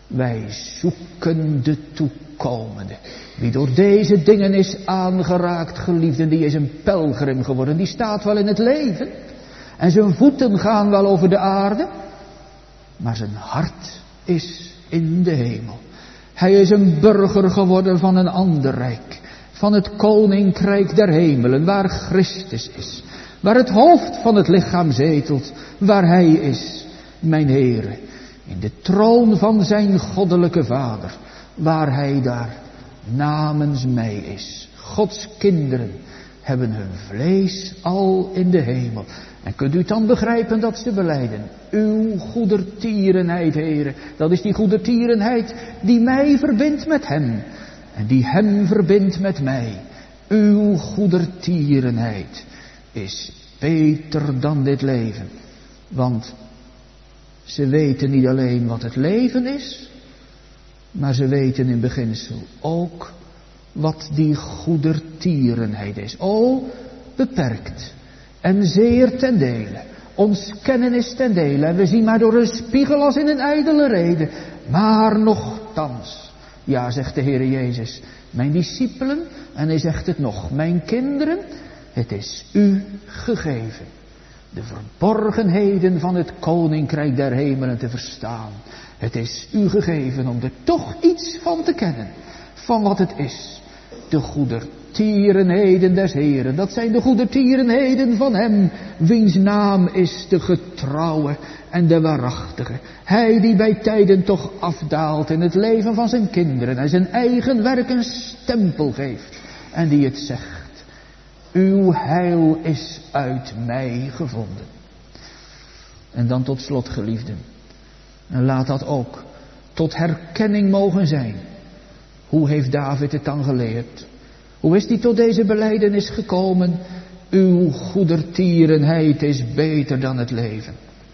Wij zoeken de toekomende. Wie door deze dingen is aangeraakt, geliefden, die is een pelgrim geworden. Die staat wel in het leven. En zijn voeten gaan wel over de aarde. Maar zijn hart is in de hemel. Hij is een burger geworden van een ander rijk. Van het koninkrijk der hemelen, waar Christus is. Waar het hoofd van het lichaam zetelt, waar hij is, mijn Heere. In de troon van zijn goddelijke Vader, waar hij daar namens mij is. Gods kinderen hebben hun vlees al in de hemel. En kunt u dan begrijpen dat ze belijden? Uw goedertierenheid, Heere, dat is die goedertierenheid die mij verbindt met hem. En die hem verbindt met mij. Uw goedertierenheid is beter dan dit leven. Want ze weten niet alleen wat het leven is, maar ze weten in beginsel ook wat die goedertierenheid is. O, beperkt en zeer ten dele. Ons kennen is ten dele en we zien maar door een spiegel als in een ijdele reden. Maar nochtans, ja, zegt de Heer Jezus, mijn discipelen, en hij zegt het nog, mijn kinderen, het is u gegeven de verborgenheden van het koninkrijk der hemelen te verstaan. Het is u gegeven om er toch iets van te kennen, van wat het is. De goedertierenheden des Heren, dat zijn de goedertierenheden van hem, wiens naam is de getrouwe en de waarachtige. Hij die bij tijden toch afdaalt in het leven van zijn kinderen en zijn eigen werk een stempel geeft. En die het zegt, uw heil is uit mij gevonden. En dan tot slot, geliefden, en laat dat ook tot herkenning mogen zijn. Hoe heeft David het dan geleerd? Hoe is hij tot deze belijdenis gekomen? Uw goedertierenheid is beter dan het leven.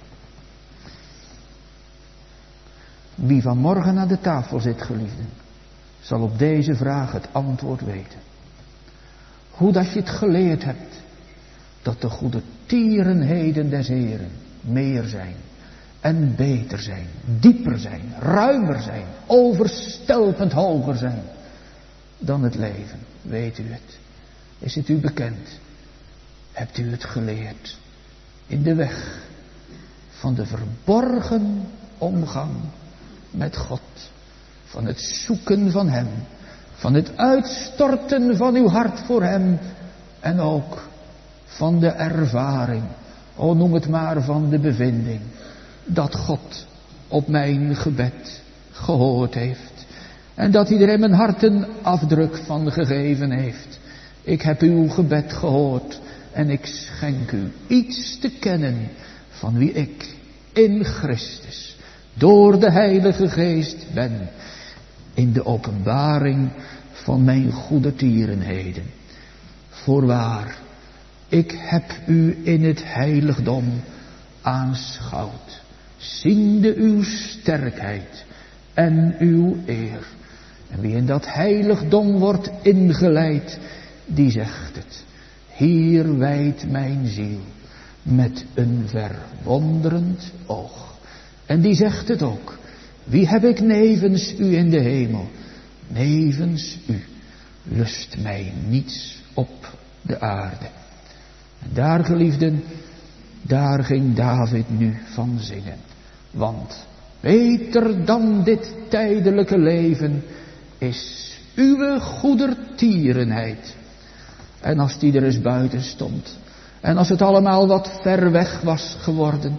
Wie vanmorgen aan de tafel zit, geliefden, zal op deze vraag het antwoord weten. Hoe dat je het geleerd hebt, dat de goedertierenheden des Heren meer zijn en beter zijn, dieper zijn, ruimer zijn, overstelpend hoger zijn dan het leven. Weet u het? Is het u bekend? Hebt u het geleerd in de weg van de verborgen omgang met God, van het zoeken van hem, van het uitstorten van uw hart voor hem en ook van de ervaring, o noem het maar van de bevinding, dat God op mijn gebed gehoord heeft en dat hij er in mijn hart een afdruk van gegeven heeft. Ik heb uw gebed gehoord en ik schenk u iets te kennen van wie ik in Christus door de Heilige Geest ben, in de openbaring van mijn goedertierenheden. Voorwaar, ik heb u in het heiligdom aanschouwd, ziende uw sterkheid en uw eer. En wie in dat heiligdom wordt ingeleid, die zegt het. Hier wijdt mijn ziel met een verwonderend oog. En die zegt het ook. Wie heb ik nevens u in de hemel? Nevens u lust mij niets op de aarde. En daar, geliefden, daar ging David nu van zingen. Want beter dan dit tijdelijke leven is uw goedertierenheid. En als die er eens buiten stond, en als het allemaal wat ver weg was geworden,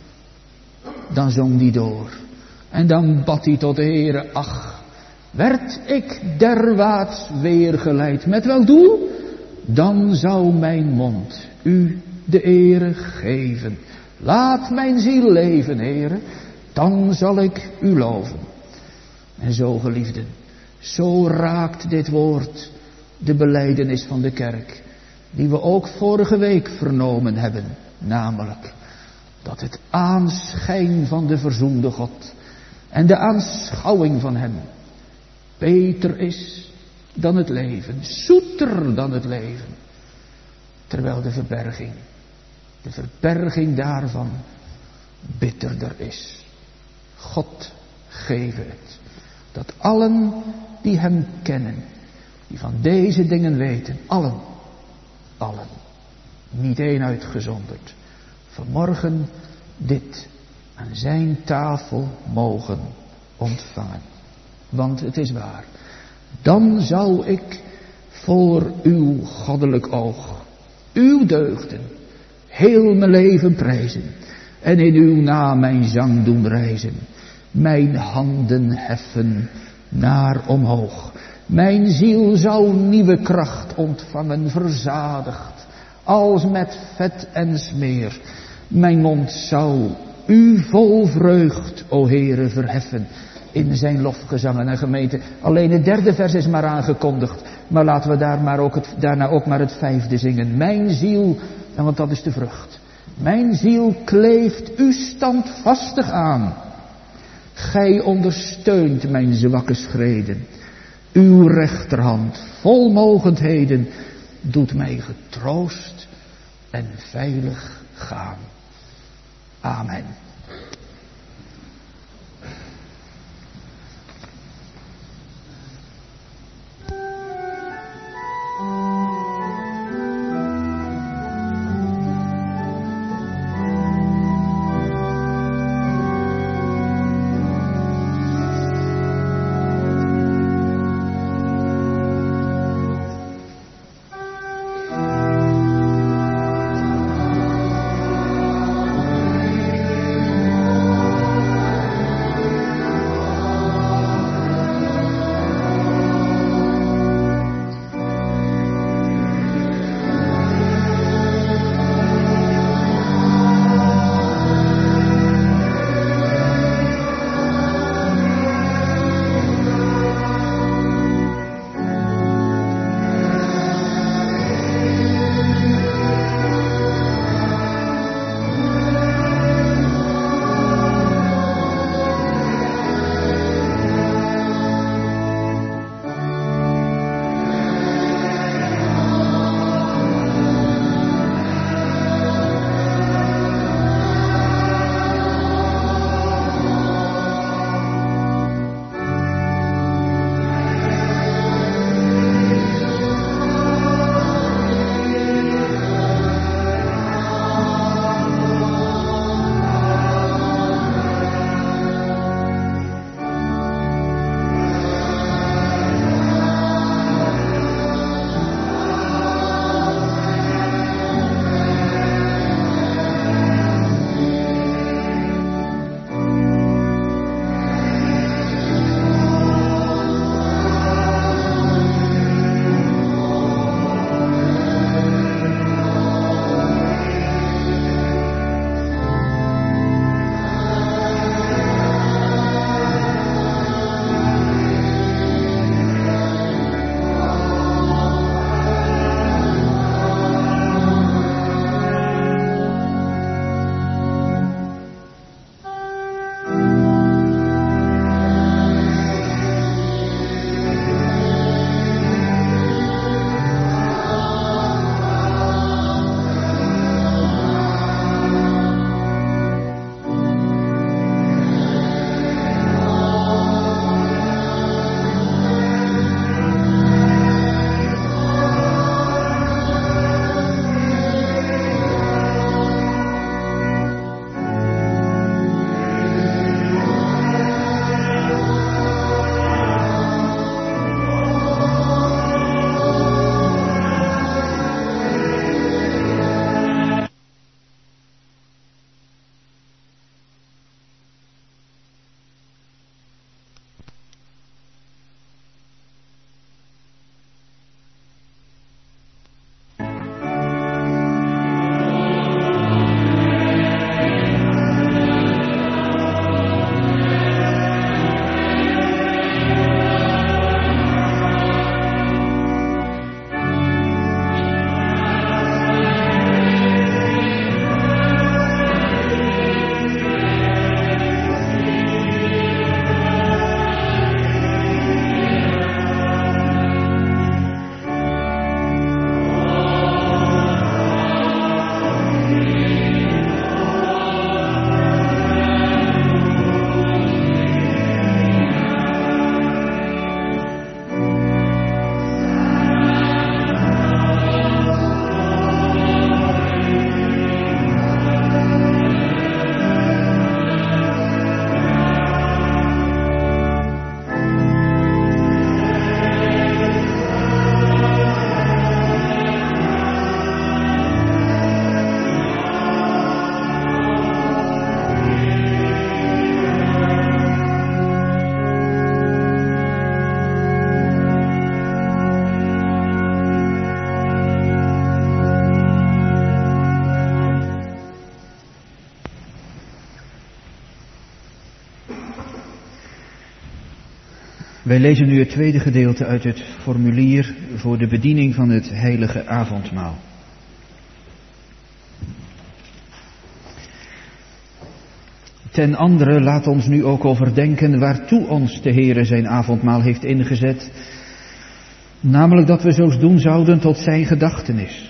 dan zong die door. En dan bad hij tot de Heere, ach, werd ik derwaarts weergeleid, met welk doel? Dan zou mijn mond u de ere geven. Laat mijn ziel leven, Heere, dan zal ik u loven. En zo, geliefden, zo raakt dit woord de belijdenis van de kerk, die we ook vorige week vernomen hebben, namelijk dat het aanschijn van de verzoende God en de aanschouwing van hem beter is dan het leven, zoeter dan het leven, terwijl de verberging daarvan bitterder is. God geven het. Dat allen die hem kennen, die van deze dingen weten, allen, niet één uitgezonderd, vanmorgen dit aan zijn tafel mogen ontvangen. Want het is waar, dan zou ik voor uw goddelijk oog, uw deugden, heel mijn leven prijzen en in uw naam mijn zang doen rijzen. Mijn handen heffen naar omhoog. Mijn ziel zou nieuwe kracht ontvangen, verzadigd, als met vet en smeer. Mijn mond zou u vol vreugd, o Heere, verheffen in zijn lofgezangen. En gemeente, alleen het 3e vers is maar aangekondigd. Maar laten we daarna ook maar het 5e zingen. Mijn ziel, en want dat is de vrucht. Mijn ziel kleeft u standvastig aan. Gij ondersteunt mijn zwakke schreden. Uw rechterhand vol mogendheden doet mij getroost en veilig gaan. Amen. Wij lezen nu het tweede gedeelte uit het formulier voor de bediening van het heilige avondmaal. Ten andere laat ons nu ook overdenken waartoe ons de Heere zijn avondmaal heeft ingezet. Namelijk dat we zulks doen zouden tot zijn gedachtenis.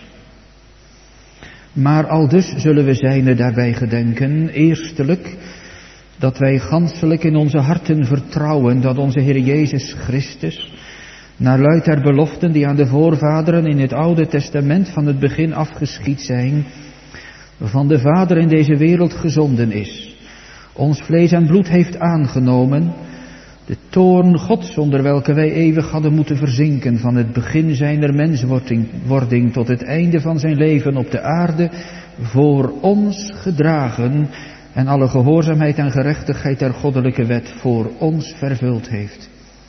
Maar aldus zullen we zijne daarbij gedenken, eerstelijk, dat wij ganselijk in onze harten vertrouwen dat onze Heer Jezus Christus, naar luid der beloften die aan de voorvaderen in het Oude Testament van het begin afgeschied zijn, van de Vader in deze wereld gezonden is, ons vlees en bloed heeft aangenomen, de toorn Gods onder welke wij eeuwig hadden moeten verzinken van het begin zijner menswording tot het einde van zijn leven op de aarde, voor ons gedragen en alle gehoorzaamheid en gerechtigheid der goddelijke wet voor ons vervuld heeft.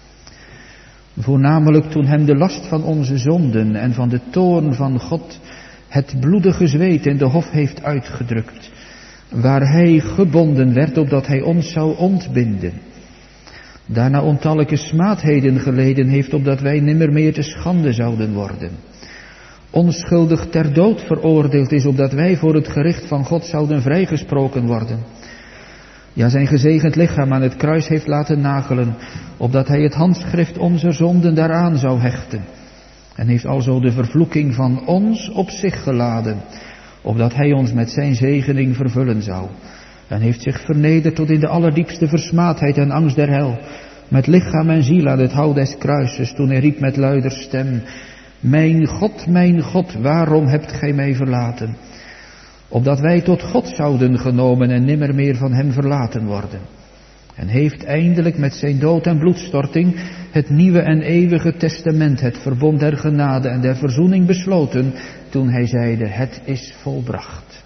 Voornamelijk toen hem de last van onze zonden en van de toorn van God het bloedige zweet in de hof heeft uitgedrukt, waar hij gebonden werd opdat hij ons zou ontbinden. Daarna ontallijke smaadheden geleden heeft opdat wij nimmer meer te schande zouden worden. Onschuldig ter dood veroordeeld is opdat wij voor het gericht van God zouden vrijgesproken worden. Ja, zijn gezegend lichaam aan het kruis heeft laten nagelen, opdat hij het handschrift onze zonden daaraan zou hechten. En heeft alzo de vervloeking van ons op zich geladen, opdat hij ons met zijn zegening vervullen zou. En heeft zich vernederd tot in de allerdiepste versmaadheid en angst der hel, met lichaam en ziel aan het hout des kruises, toen hij riep met luider stem: mijn God, waarom hebt gij mij verlaten? Opdat wij tot God zouden genomen en nimmer meer van hem verlaten worden. En heeft eindelijk met zijn dood en bloedstorting het nieuwe en eeuwige testament, het verbond der genade en der verzoening besloten, toen hij zeide: het is volbracht.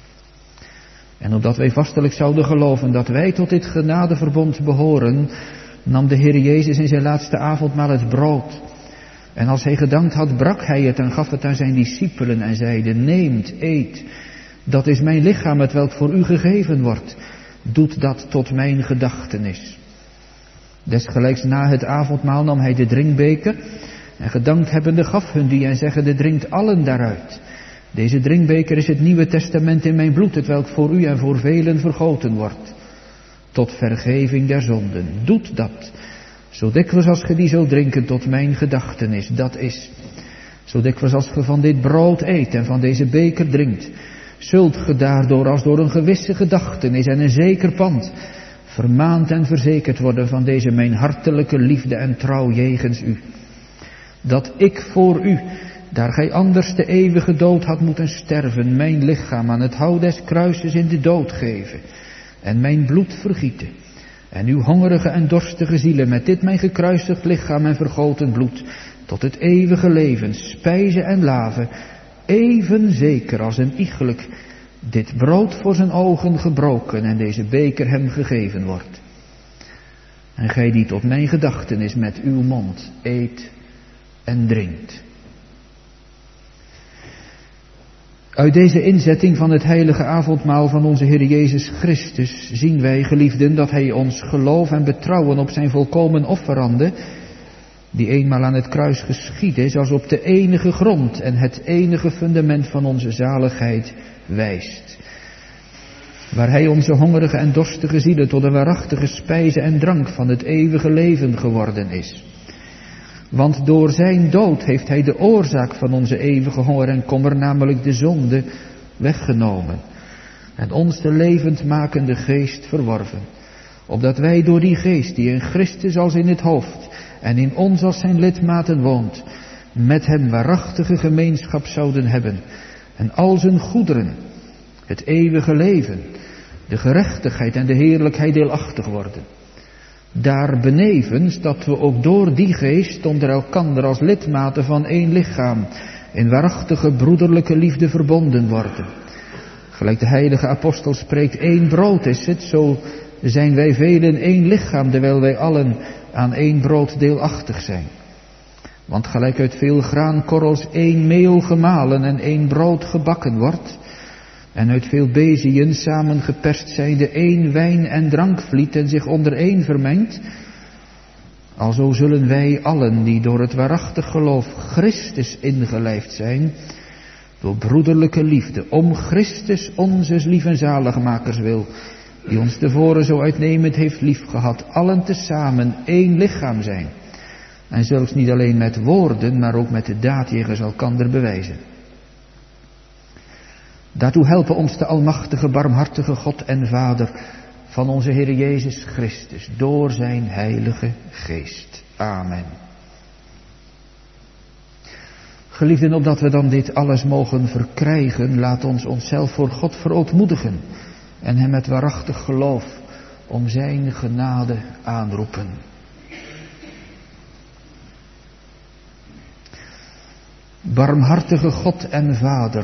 En opdat wij vastelijk zouden geloven dat wij tot dit genadeverbond behoren, nam de Heer Jezus in zijn laatste avondmaal het brood. En als hij gedankt had, brak hij het en gaf het aan zijn discipelen en zeide: neemt, eet, dat is mijn lichaam hetwelk voor u gegeven wordt. Doet dat tot mijn gedachtenis. Desgelijks na het avondmaal nam hij de drinkbeker en gedankt hebbende gaf hun die en zeggende: drinkt allen daaruit. Deze drinkbeker is het nieuwe testament in mijn bloed, hetwelk voor u en voor velen vergoten wordt. Tot vergeving der zonden. Doet dat, zo dikwijls als ge die zult drinken tot mijn gedachtenis. Dat is, zo dikwijls als ge van dit brood eet en van deze beker drinkt, zult ge daardoor als door een gewisse gedachtenis en een zeker pand vermaand en verzekerd worden van deze mijn hartelijke liefde en trouw jegens u. Dat ik voor u, daar gij anders de eeuwige dood had moeten sterven, mijn lichaam aan het hout des kruises in de dood geven en mijn bloed vergieten. En uw hongerige en dorstige zielen met dit mijn gekruisigd lichaam en vergoten bloed tot het eeuwige leven spijzen en laven, even zeker als een iegelijk dit brood voor zijn ogen gebroken en deze beker hem gegeven wordt. En gij die tot mijn gedachtenis met uw mond eet en drinkt. Uit deze inzetting van het heilige avondmaal van onze Heer Jezus Christus zien wij, geliefden, dat hij ons geloof en betrouwen op zijn volkomen offerande, die eenmaal aan het kruis geschied is, als op de enige grond en het enige fundament van onze zaligheid wijst. Waar hij onze hongerige en dorstige zielen tot een waarachtige spijze en drank van het eeuwige leven geworden is. Want door zijn dood heeft hij de oorzaak van onze eeuwige honger en kommer, namelijk de zonde, weggenomen. En ons de levendmakende geest verworven. Opdat wij door die geest die in Christus als in het hoofd en in ons als zijn lidmaten woont, met hem waarachtige gemeenschap zouden hebben. En al zijn goederen, het eeuwige leven, de gerechtigheid en de heerlijkheid deelachtig worden. Daar benevens dat we ook door die geest onder elkander als lidmaten van één lichaam in waarachtige broederlijke liefde verbonden worden. Gelijk de heilige apostel spreekt: één brood is het, zo zijn wij velen één lichaam, terwijl wij allen aan één brood deelachtig zijn. Want gelijk uit veel graankorrels één meel gemalen en één brood gebakken wordt, en uit veel beziën samengeperst zijnde één wijn- en drankvliet en zich onder één vermengt, Alzo zullen wij allen die door het waarachtig geloof Christus ingelijfd zijn, door broederlijke liefde, om Christus onzes lieve zaligmakers wil, die ons tevoren zo uitnemend heeft liefgehad, allen tezamen één lichaam zijn. En zelfs niet alleen met woorden, maar ook met de daad jegens elkander bewijzen. Daartoe helpen ons de almachtige, barmhartige God en Vader van onze Heer Jezus Christus, door zijn Heilige Geest. Amen. Geliefden, opdat we dan dit alles mogen verkrijgen, laat ons onszelf voor God verootmoedigen en hem met waarachtig geloof om zijn genade aanroepen. Barmhartige God en Vader,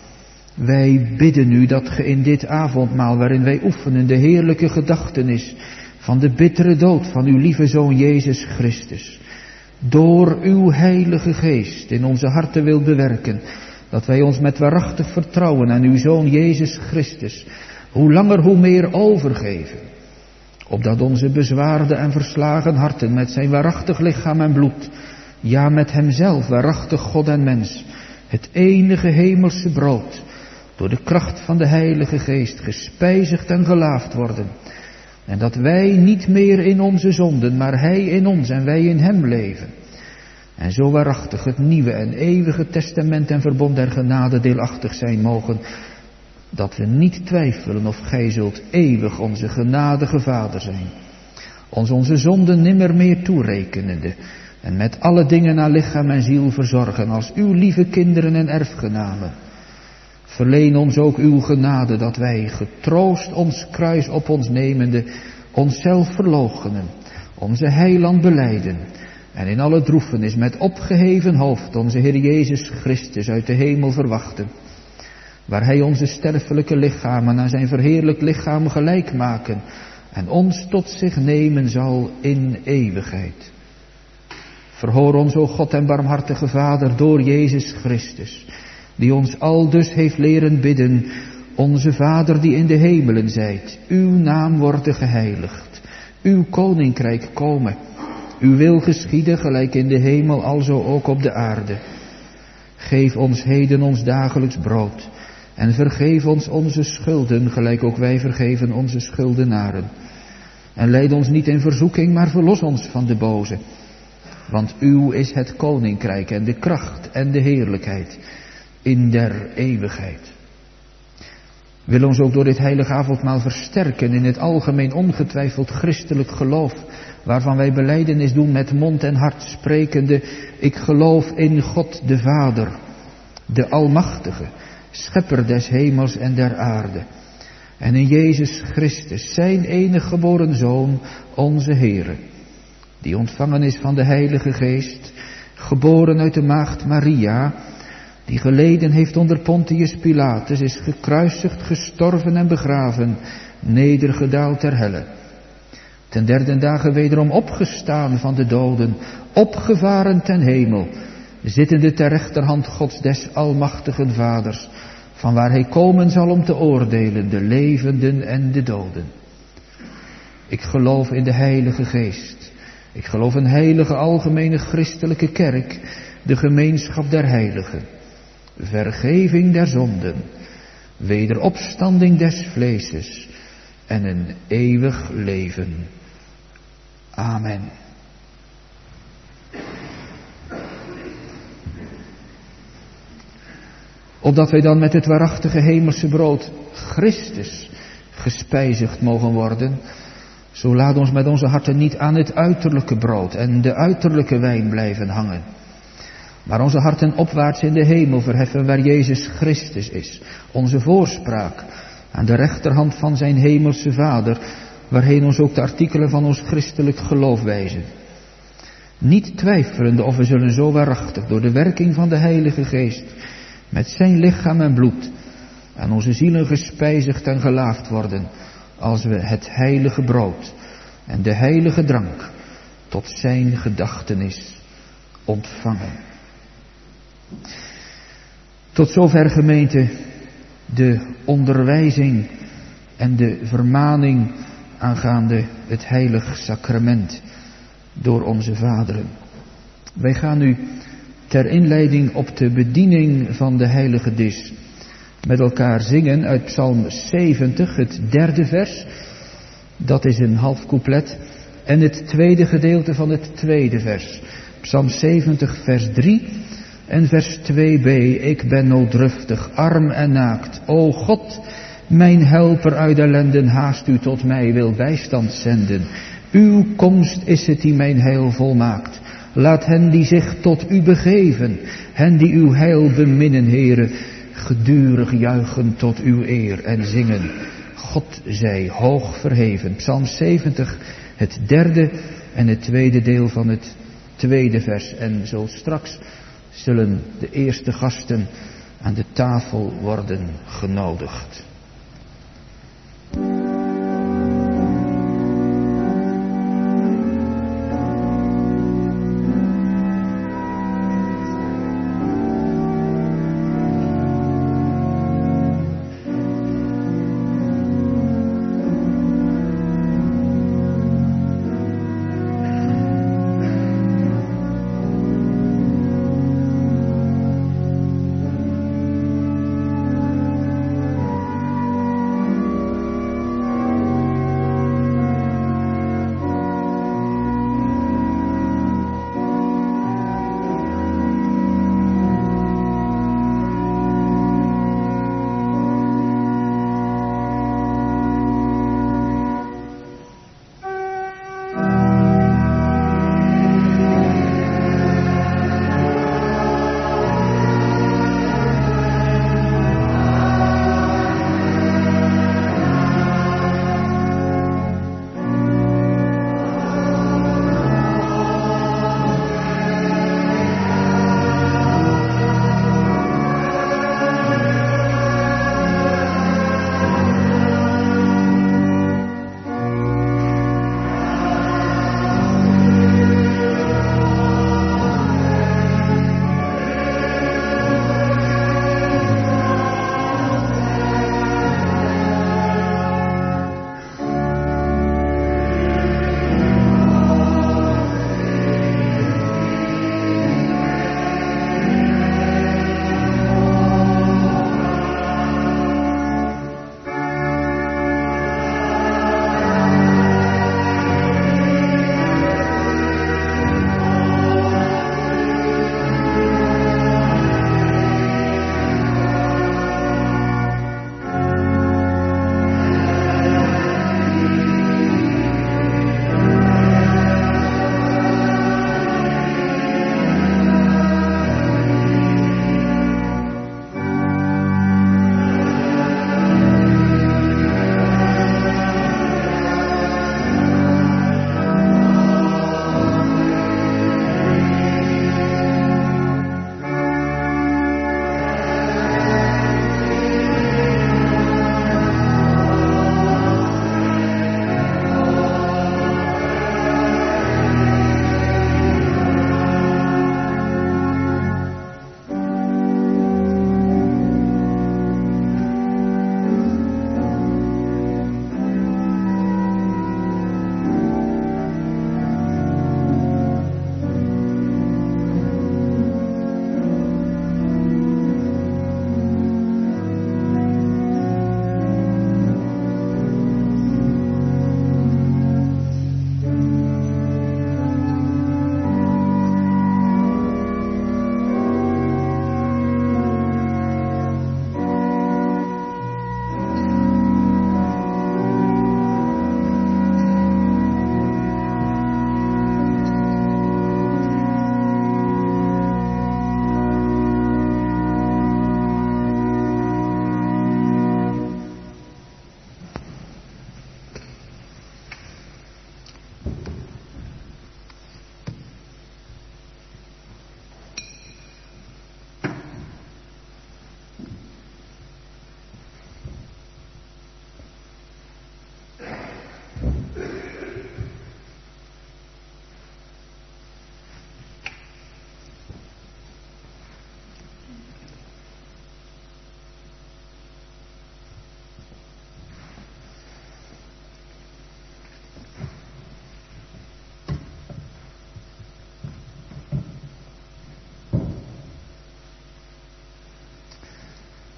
wij bidden u dat ge in dit avondmaal waarin wij oefenen de heerlijke gedachtenis van de bittere dood van uw lieve Zoon Jezus Christus, door uw Heilige Geest in onze harten wilt bewerken, dat wij ons met waarachtig vertrouwen aan uw Zoon Jezus Christus hoe langer hoe meer overgeven, opdat onze bezwaarde en verslagen harten met zijn waarachtig lichaam en bloed, ja met hemzelf waarachtig God en mens, het enige hemelse brood, door de kracht van de Heilige Geest gespijzigd en gelaafd worden. En dat wij niet meer in onze zonden, maar hij in ons en wij in hem leven. En zo waarachtig het nieuwe en eeuwige testament en verbond der genade deelachtig zijn mogen, dat we niet twijfelen of gij zult eeuwig onze genadige Vader zijn. Ons onze zonden nimmer meer toerekenende en met alle dingen naar lichaam en ziel verzorgen als uw lieve kinderen en erfgenamen. Verleen ons ook uw genade, dat wij getroost ons kruis op ons nemende, onszelf verloochenen, onze heiland belijden en in alle droefenis met opgeheven hoofd onze Heer Jezus Christus uit de hemel verwachten, waar hij onze sterfelijke lichamen aan zijn verheerlijk lichaam gelijk maken en ons tot zich nemen zal in eeuwigheid. Verhoor ons, o God en barmhartige Vader, door Jezus Christus, die ons aldus heeft leren bidden: onze Vader die in de hemelen zijt, uw naam worden geheiligd, uw koninkrijk komen, uw wil geschieden gelijk in de hemel alzo ook op de aarde. Geef ons heden ons dagelijks brood en vergeef ons onze schulden gelijk ook wij vergeven onze schuldenaren. En leid ons niet in verzoeking, maar verlos ons van de boze. Want uw is het koninkrijk en de kracht en de heerlijkheid in der eeuwigheid. Wil ons ook door dit heilige avondmaal versterken in het algemeen ongetwijfeld christelijk geloof, waarvan wij belijdenis doen met mond en hart, sprekende: ik geloof in God de Vader, de Almachtige, Schepper des hemels en der aarde, en in Jezus Christus, zijn enig geboren Zoon, onze Heere, die ontvangen is van de Heilige Geest, geboren uit de maagd Maria, die geleden heeft onder Pontius Pilatus, is gekruisigd, gestorven en begraven, nedergedaald ter helle. Ten derde dagen wederom opgestaan van de doden, opgevaren ten hemel, zittende ter rechterhand Gods des almachtigen Vaders, van waar hij komen zal om te oordelen de levenden en de doden. Ik geloof in de Heilige Geest. Ik geloof een heilige algemene christelijke kerk, de gemeenschap der heiligen, vergeving der zonden, wederopstanding des vleeses en een eeuwig leven. Amen. Opdat wij dan met het waarachtige hemelse brood Christus gespijzigd mogen worden, zo laat ons met onze harten niet aan het uiterlijke brood en de uiterlijke wijn blijven hangen, maar onze harten opwaarts in de hemel verheffen, waar Jezus Christus is, onze voorspraak, aan de rechterhand van zijn hemelse Vader, waarheen ons ook de artikelen van ons christelijk geloof wijzen. Niet twijfelende of we zullen zo waarachtig door de werking van de Heilige Geest met zijn lichaam en bloed aan onze zielen gespijzigd en gelaafd worden, als we het heilige brood en de heilige drank tot zijn gedachtenis ontvangen. Tot zover, gemeente, de onderwijzing en de vermaning aangaande het heilig sacrament door onze vaderen. Wij gaan nu ter inleiding op de bediening van de heilige dis met elkaar zingen uit Psalm 70, het 3e vers. Dat is een half couplet. En het tweede gedeelte van het 2e vers. Psalm 70 vers 3 en vers 2b. Ik ben nooddruftig, arm en naakt. O God, mijn helper uit ellenden, haast u tot mij, wil bijstand zenden. Uw komst is het die mijn heil volmaakt. Laat hen die zich tot u begeven, hen die uw heil beminnen, Heere, gedurig juichen tot uw eer en zingen. God zij hoog verheven. Psalm 70, het 3e en het 2e deel van het 2e vers. En zo straks zullen de eerste gasten aan de tafel worden genodigd.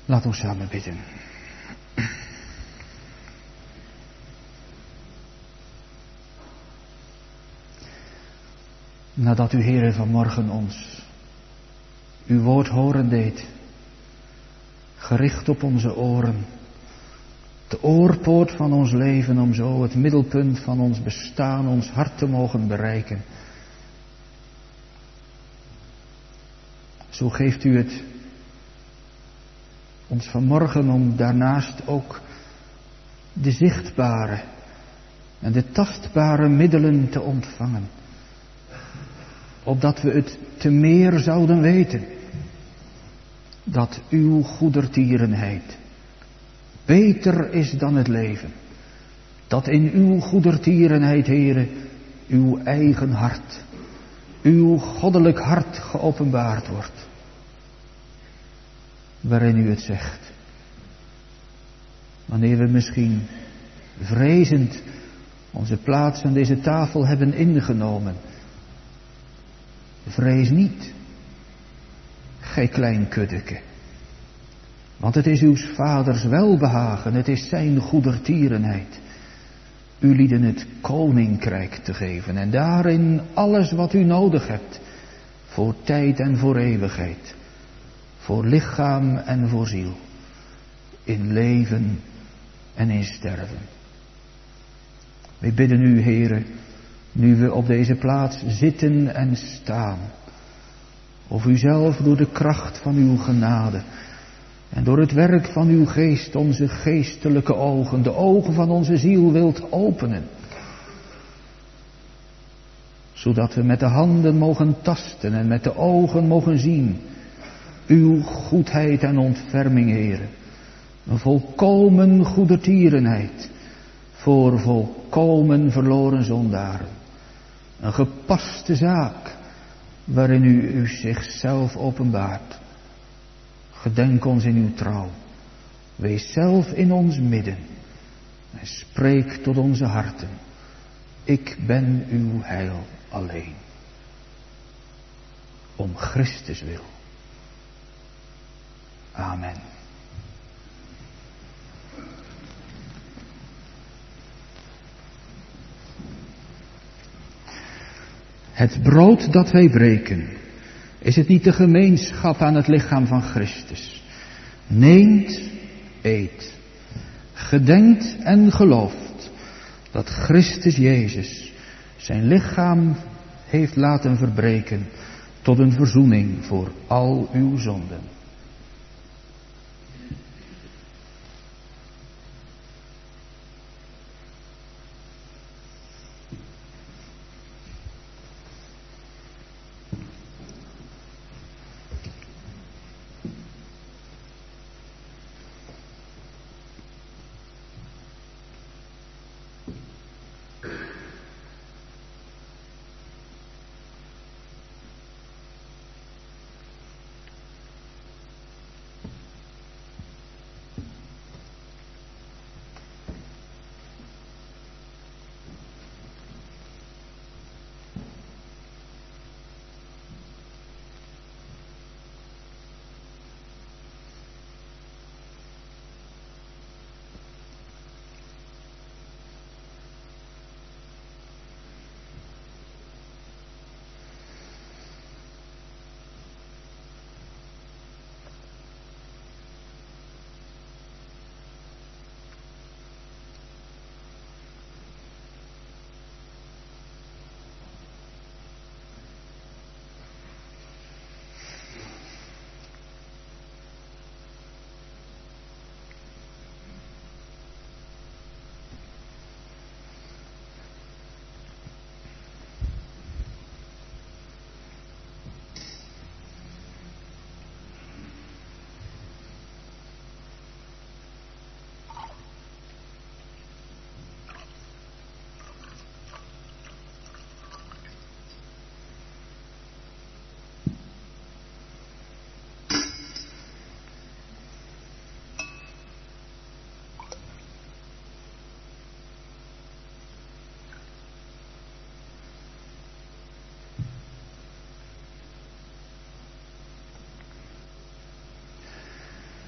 Laat ons samen bidden. Nadat u, Heere, vanmorgen ons uw woord horen deed, gericht op onze oren, de oorpoort van ons leven, om zo het middelpunt van ons bestaan, ons hart te mogen bereiken. Zo geeft u het ons vanmorgen om daarnaast ook de zichtbare en de tastbare middelen te ontvangen, opdat we het te meer zouden weten dat uw goedertierenheid beter is dan het leven. Dat in uw goedertierenheid, Heere, uw eigen hart, uw goddelijk hart geopenbaard wordt. Waarin u het zegt. Wanneer we misschien vrezend onze plaats aan deze tafel hebben ingenomen. Vrees niet, gij klein kuddeke. Want het is uw vaders welbehagen, het is zijn goedertierenheid. U lieden het koninkrijk te geven en daarin alles wat u nodig hebt. Voor tijd en voor eeuwigheid. Voor lichaam en voor ziel. In leven en in sterven. Wij bidden u, Heere, nu we op deze plaats zitten en staan. Of u zelf door de kracht van uw genade en door het werk van uw geest onze geestelijke ogen, de ogen van onze ziel wilt openen. Zodat we met de handen mogen tasten en met de ogen mogen zien uw goedheid en ontferming, Heere. Een volkomen goedertierenheid voor volkomen verloren zondaren. Een gepaste zaak waarin u zichzelf openbaart. Gedenk ons in uw trouw. Wees zelf in ons midden. En spreek tot onze harten. Ik ben uw heil alleen. Om Christus wil. Amen. Het brood dat wij breken, is het niet de gemeenschap aan het lichaam van Christus? Neemt, eet, gedenkt en gelooft dat Christus Jezus zijn lichaam heeft laten verbreken tot een verzoening voor al uw zonden.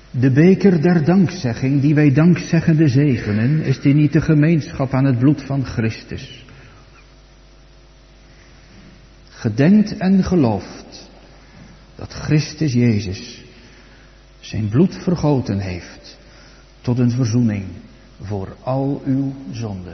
De beker der dankzegging, die wij dankzeggende zegenen, is die niet de gemeenschap aan het bloed van Christus? Gedenkt en gelooft dat Christus Jezus zijn bloed vergoten heeft tot een verzoening voor al uw zonden.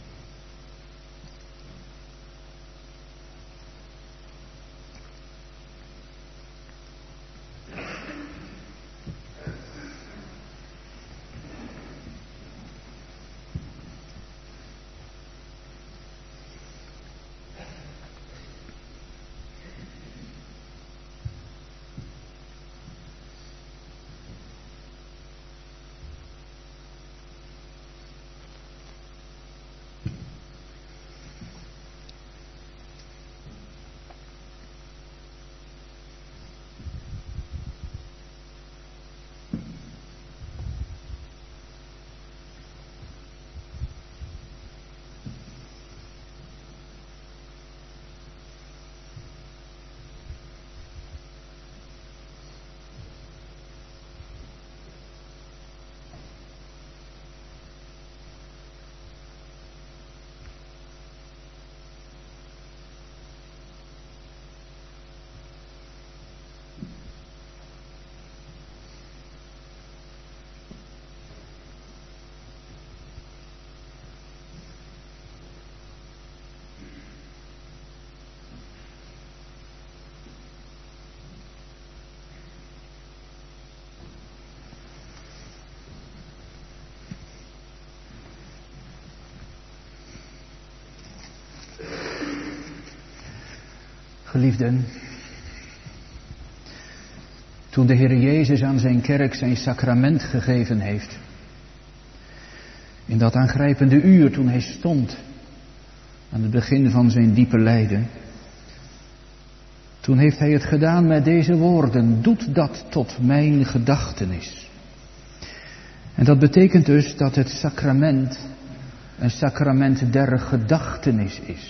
Geliefden, toen de Heer Jezus aan zijn kerk zijn sacrament gegeven heeft, in dat aangrijpende uur toen hij stond aan het begin van zijn diepe lijden, toen heeft hij het gedaan met deze woorden: doet dat tot mijn gedachtenis. En dat betekent dus dat het sacrament een sacrament der gedachtenis is.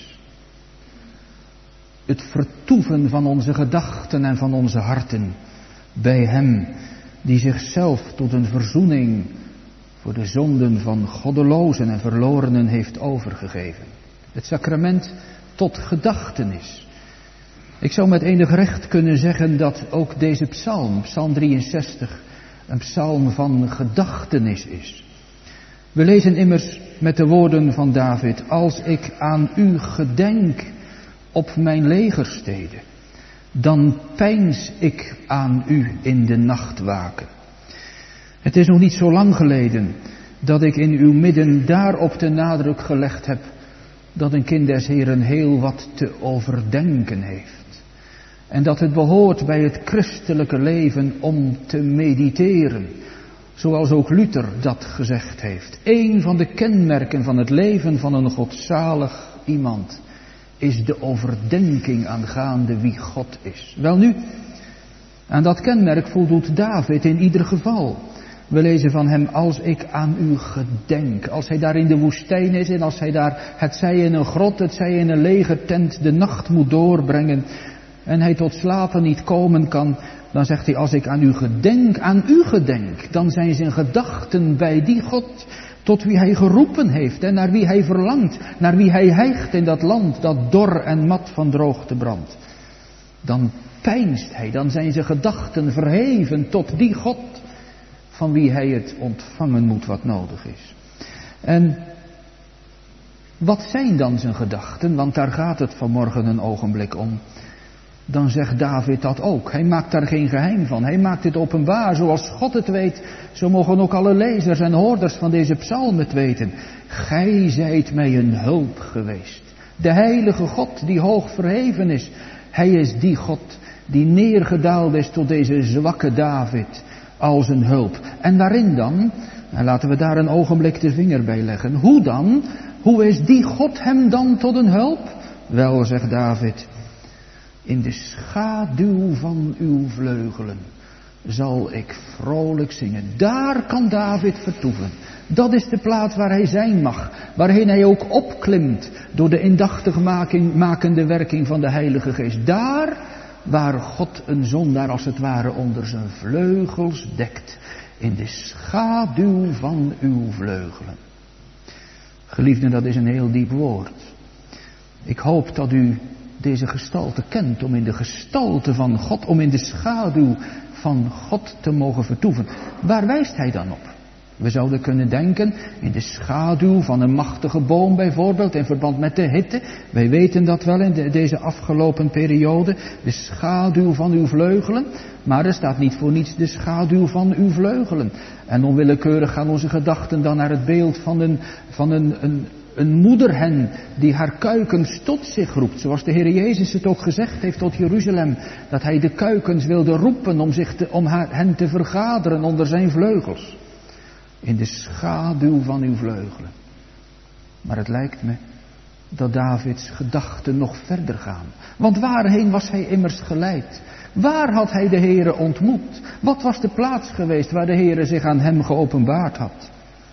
Het vertoeven van onze gedachten en van onze harten bij Hem die zichzelf tot een verzoening voor de zonden van goddelozen en verlorenen heeft overgegeven. Het sacrament tot gedachtenis. Ik zou met enig recht kunnen zeggen dat ook deze psalm, psalm 63, een psalm van gedachtenis is. We lezen immers met de woorden van David: als ik aan u gedenk op mijn legerstede, dan peins ik aan u in de nachtwaken. Het is nog niet zo lang geleden dat ik in uw midden daarop de nadruk gelegd heb dat een kind des Heeren heel wat te overdenken heeft. En dat het behoort bij het christelijke leven om te mediteren, zoals ook Luther dat gezegd heeft. Eén van de kenmerken van het leven van een godzalig iemand is de overdenking aangaande wie God is. Welnu, aan dat kenmerk voldoet David in ieder geval. We lezen van hem: als ik aan u gedenk. Als hij daar in de woestijn is en als hij daar, het zij in een grot, het zij in een legertent, de nacht moet doorbrengen en hij tot slapen niet komen kan, dan zegt hij: als ik aan u gedenk, dan zijn zijn gedachten bij die God tot wie hij geroepen heeft en naar wie hij verlangt, naar wie hij hijgt in dat land dat dor en mat van droogte brandt. Dan peinst hij, dan zijn zijn gedachten verheven tot die God van wie hij het ontvangen moet wat nodig is. En wat zijn dan zijn gedachten? Want daar gaat het vanmorgen een ogenblik om. Dan zegt David dat ook. Hij maakt daar geen geheim van. Hij maakt het openbaar. Zoals God het weet, zo mogen ook alle lezers en hoorders van deze psalm het weten. Gij zijt mij een hulp geweest. De heilige God die hoog verheven is. Hij is die God die neergedaald is tot deze zwakke David als een hulp. En waarin dan? En laten we daar een ogenblik de vinger bij leggen. Hoe dan? Hoe is die God hem dan tot een hulp? Wel, zegt David: in de schaduw van uw vleugelen zal ik vrolijk zingen. Daar kan David vertoeven. Dat is de plaats waar hij zijn mag. Waarheen hij ook opklimt door de indachtig makende werking van de Heilige Geest. Daar waar God een zondaar als het ware onder zijn vleugels dekt. In de schaduw van uw vleugelen. Geliefden, dat is een heel diep woord. Ik hoop dat u deze gestalte kent, om in de gestalte van God, om in de schaduw van God te mogen vertoeven. Waar wijst hij dan op? We zouden kunnen denken in de schaduw van een machtige boom bijvoorbeeld, in verband met de hitte. Wij weten dat wel in deze afgelopen periode, de schaduw van uw vleugelen. Maar er staat niet voor niets de schaduw van uw vleugelen. En onwillekeurig gaan onze gedachten dan naar het beeld van een moederhen die haar kuikens tot zich roept. Zoals de Heer Jezus het ook gezegd heeft tot Jeruzalem. Dat hij de kuikens wilde roepen om hen te vergaderen onder zijn vleugels. In de schaduw van uw vleugelen. Maar het lijkt me dat Davids gedachten nog verder gaan. Want waarheen was hij immers geleid? Waar had hij de Heere ontmoet? Wat was de plaats geweest waar de Heere zich aan hem geopenbaard had?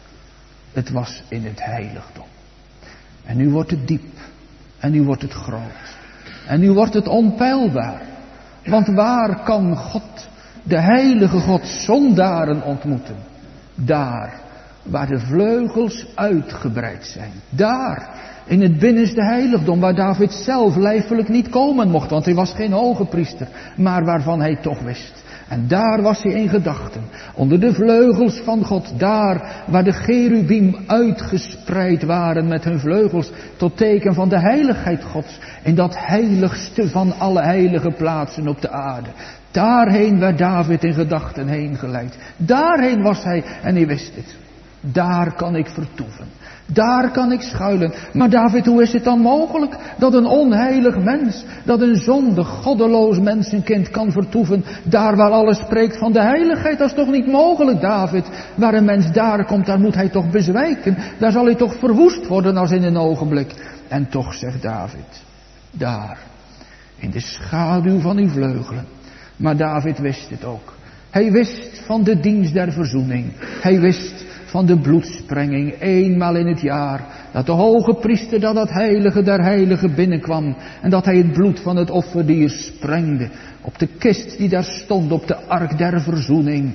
Het was in het heiligdom. En nu wordt het diep. En nu wordt het groot. En nu wordt het onpeilbaar. Want waar kan God, de heilige God, zondaren ontmoeten? Daar, waar de vleugels uitgebreid zijn. Daar, in het binnenste heiligdom, waar David zelf lijfelijk niet komen mocht, want hij was geen hoge priester, maar waarvan hij toch wist. En daar was hij in gedachten, onder de vleugels van God, daar waar de cherubim uitgespreid waren met hun vleugels, tot teken van de heiligheid Gods, in dat heiligste van alle heilige plaatsen op de aarde. Daarheen werd David in gedachten heen geleid. Daarheen was hij en hij wist het. Daar kan ik vertoeven. Daar kan ik schuilen. Maar David, hoe is het dan mogelijk dat een onheilig mens, dat een zondig, goddeloos mensenkind kan vertoeven, daar waar alles spreekt van de heiligheid? Dat is toch niet mogelijk, David? Waar een mens daar komt, daar moet hij toch bezwijken. Daar zal hij toch verwoest worden als in een ogenblik. En toch, zegt David, daar, in de schaduw van uw vleugelen. Maar David wist het ook. Hij wist van de dienst der verzoening. Hij wist van de bloedsprenging eenmaal in het jaar. Dat de hoge priester dat heilige der heiligen binnenkwam. En dat hij het bloed van het offerdier sprengde. Op de kist die daar stond, op de ark der verzoening.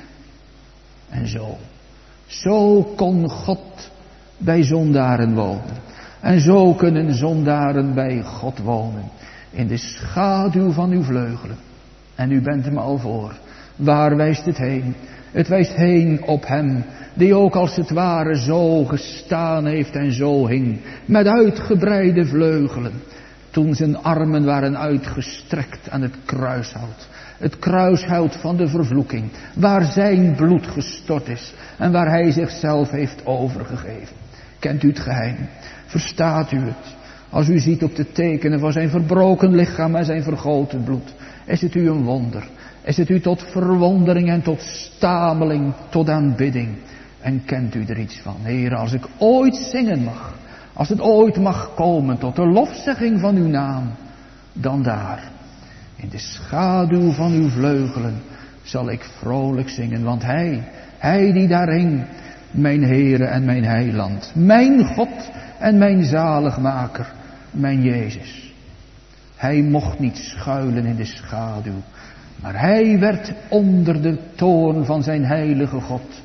En zo kon God bij zondaren wonen. En zo kunnen zondaren bij God wonen. In de schaduw van uw vleugelen. En u bent hem al voor. Waar wijst het heen? Het wijst heen op hem, die ook als het ware zo gestaan heeft en zo hing, met uitgebreide vleugelen, toen zijn armen waren uitgestrekt aan het kruishout. Het kruishout van de vervloeking, waar zijn bloed gestort is en waar hij zichzelf heeft overgegeven. Kent u het geheim? Verstaat u het? Als u ziet op de tekenen van zijn verbroken lichaam en zijn vergoten bloed, is het u een wonder. Is het u tot verwondering en tot stameling, tot aanbidding. En kent u er iets van? Heer, als ik ooit zingen mag, als het ooit mag komen tot de lofzegging van uw naam, dan daar, in de schaduw van uw vleugelen, zal ik vrolijk zingen. Want hij die daar hing, mijn Heere en mijn Heiland, mijn God en mijn zaligmaker, mijn Jezus. Hij mocht niet schuilen in de schaduw, maar hij werd onder de toorn van zijn heilige God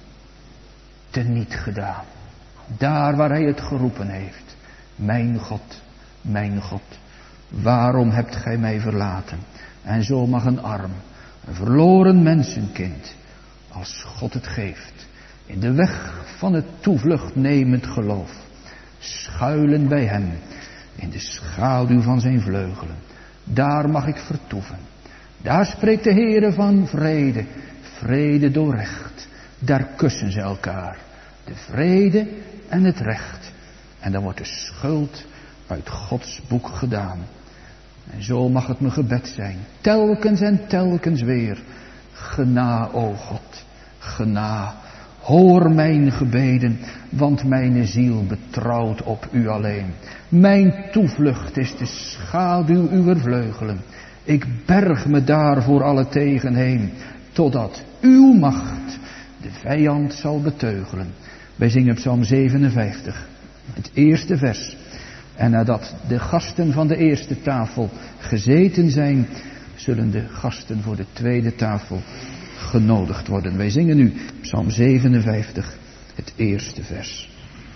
teniet gedaan. Daar waar hij het geroepen heeft. Mijn God, waarom hebt gij mij verlaten? En zo mag een arm, een verloren mensenkind, als God het geeft, in de weg van het toevlucht nemend geloof, schuilen bij hem, in de schaduw van zijn vleugelen. Daar mag ik vertoeven. Daar spreekt de Heere van vrede. Vrede door recht. Daar kussen ze elkaar. De vrede en het recht. En dan wordt de schuld uit Gods boek gedaan. En zo mag het mijn gebed zijn. Telkens en telkens weer. Gena, o God. Gena. Hoor mijn gebeden, want mijn ziel betrouwt op u alleen. Mijn toevlucht is de schaduw uwer vleugelen. Ik berg me daar voor alle tegen heen, totdat uw macht de vijand zal beteugelen. Wij zingen Psalm 57, het eerste vers. En nadat de gasten van de eerste tafel gezeten zijn, zullen de gasten voor de tweede tafel uitgenodigd worden. Wij zingen nu Psalm 57, het eerste vers.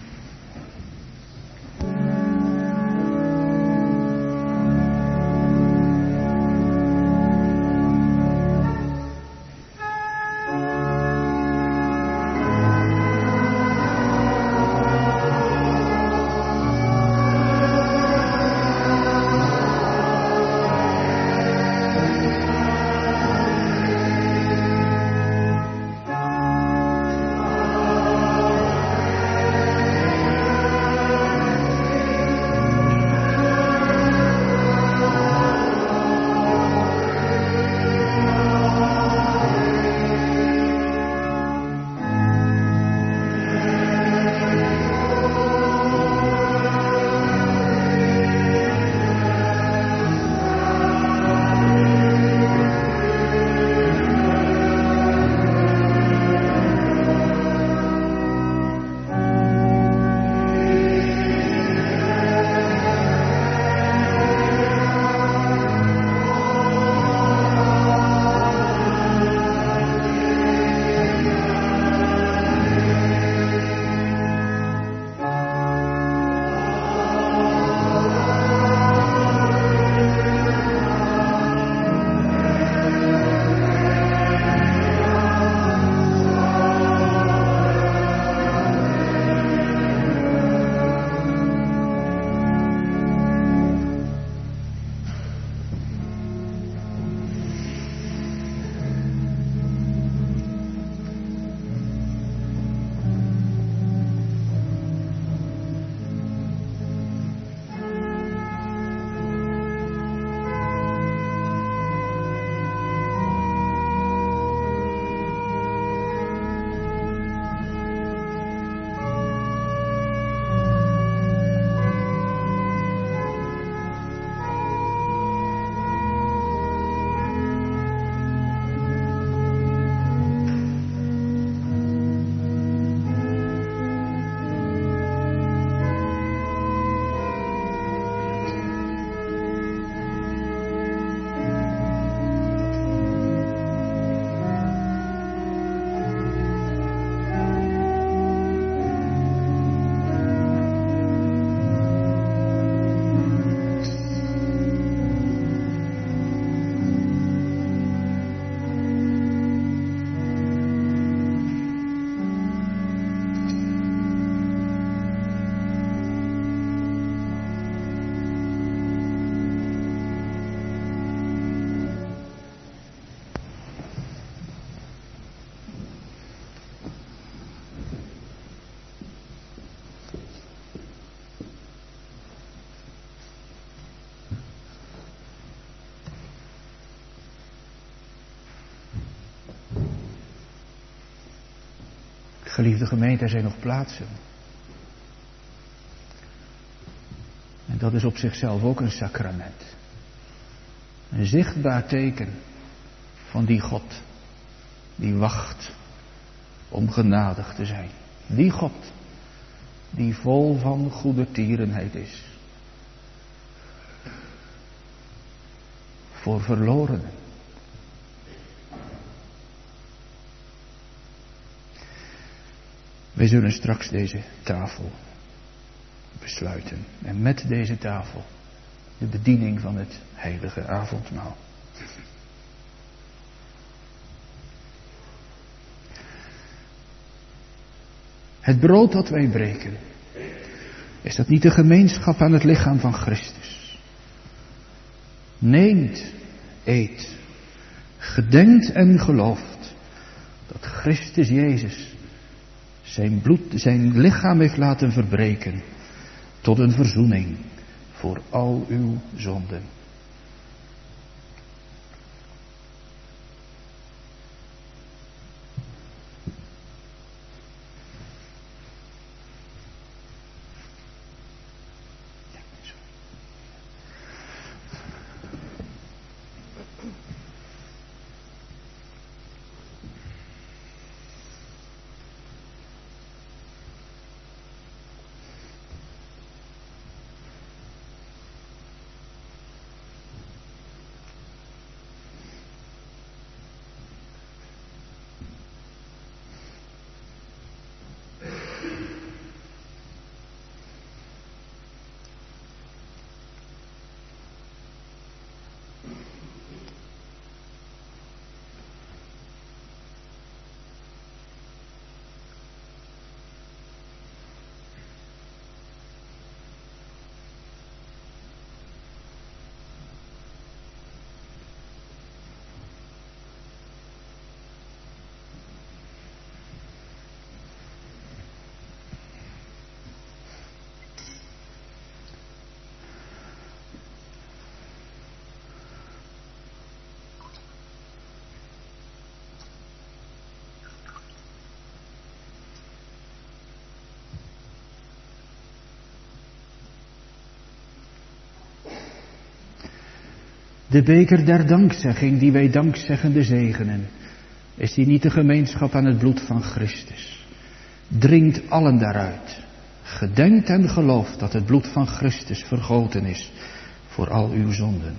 Geliefde gemeente, er zijn nog plaatsen. En dat is op zichzelf ook een sacrament. Een zichtbaar teken van die God die wacht om genadig te zijn. Die God die vol van goedertierenheid is. Voor verlorenen. Wij zullen straks deze tafel besluiten. En met deze tafel de bediening van het heilige avondmaal. Het brood dat wij breken, is dat niet de gemeenschap aan het lichaam van Christus? Neemt, eet, gedenkt en gelooft dat Christus Jezus zijn bloed, zijn lichaam heeft laten verbreken tot een verzoening voor al uw zonden. De beker der dankzegging die wij dankzeggende zegenen, is die niet de gemeenschap aan het bloed van Christus? Drinkt allen daaruit. Gedenkt en gelooft dat het bloed van Christus vergoten is voor al uw zonden.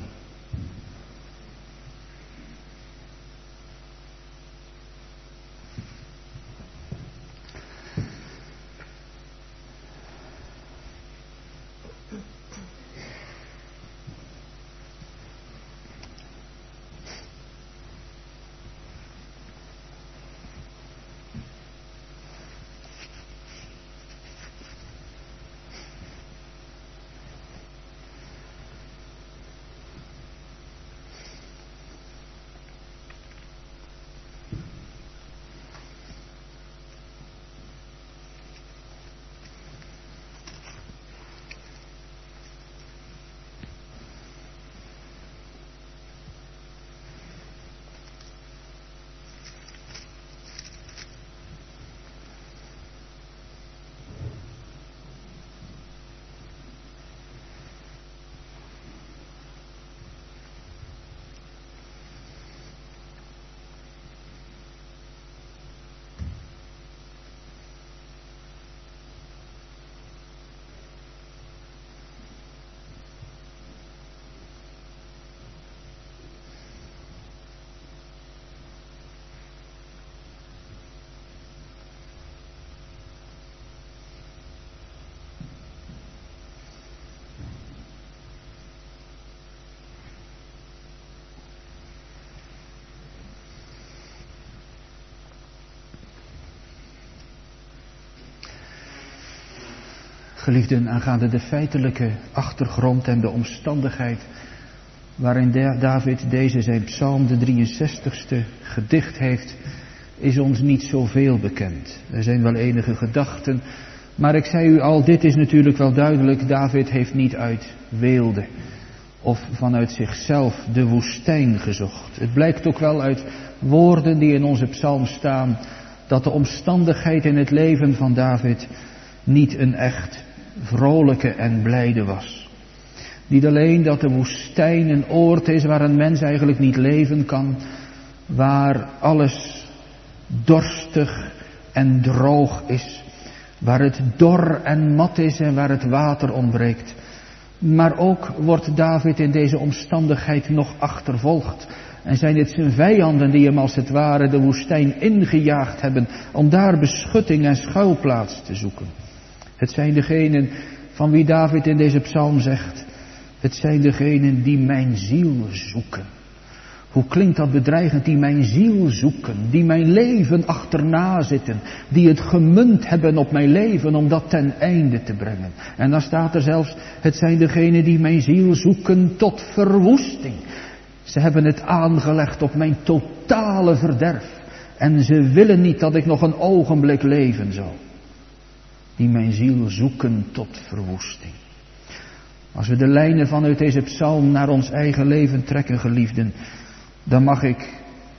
Geliefden, aangaande de feitelijke achtergrond en de omstandigheid waarin David deze zijn psalm, de 63ste, gedicht heeft, is ons niet zoveel bekend. Er zijn wel enige gedachten, maar ik zei u al, dit is natuurlijk wel duidelijk, David heeft niet uit weelde of vanuit zichzelf de woestijn gezocht. Het blijkt ook wel uit woorden die in onze psalm staan, dat de omstandigheid in het leven van David niet een echt vrolijke en blijde was. Niet alleen dat de woestijn een oord is waar een mens eigenlijk niet leven kan, waar alles dorstig en droog is, waar het dor en mat is en waar het water ontbreekt. Maar ook wordt David in deze omstandigheid nog achtervolgd. En zijn het zijn vijanden die hem als het ware de woestijn ingejaagd hebben om daar beschutting en schuilplaats te zoeken. Het zijn degenen van wie David in deze psalm zegt, het zijn degenen die mijn ziel zoeken. Hoe klinkt dat bedreigend, die mijn ziel zoeken, die mijn leven achterna zitten, die het gemunt hebben op mijn leven om dat ten einde te brengen. En dan staat er zelfs, het zijn degenen die mijn ziel zoeken tot verwoesting. Ze hebben het aangelegd op mijn totale verderf. En ze willen niet dat ik nog een ogenblik leven zou. Die mijn ziel zoeken tot verwoesting. Als we de lijnen vanuit deze psalm naar ons eigen leven trekken, geliefden, dan mag ik,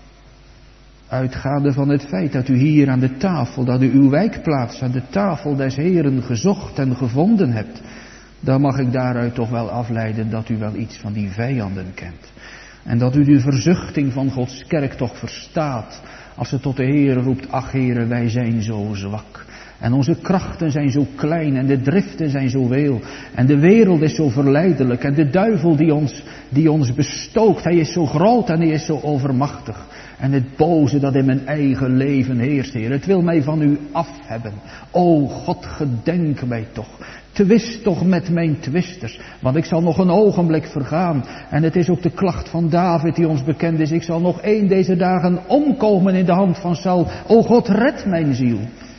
uitgaande van het feit dat u hier aan de tafel, dat u uw wijkplaats aan de tafel des Heeren gezocht en gevonden hebt, dan mag ik daaruit toch wel afleiden dat u wel iets van die vijanden kent. En dat u de verzuchting van Gods kerk toch verstaat, als ze tot de Heer roept, ach Heere, wij zijn zo zwak. En onze krachten zijn zo klein en de driften zijn zo veel. En de wereld is zo verleidelijk. En de duivel die ons bestookt, hij is zo groot en hij is zo overmachtig. En het boze dat in mijn eigen leven heerst, Heer, het wil mij van u af hebben. O God, gedenk mij toch. Twist toch met mijn twisters, want ik zal nog een ogenblik vergaan. En het is ook de klacht van David die ons bekend is. Ik zal nog één deze dagen omkomen in de hand van Saul. O God, red mijn ziel.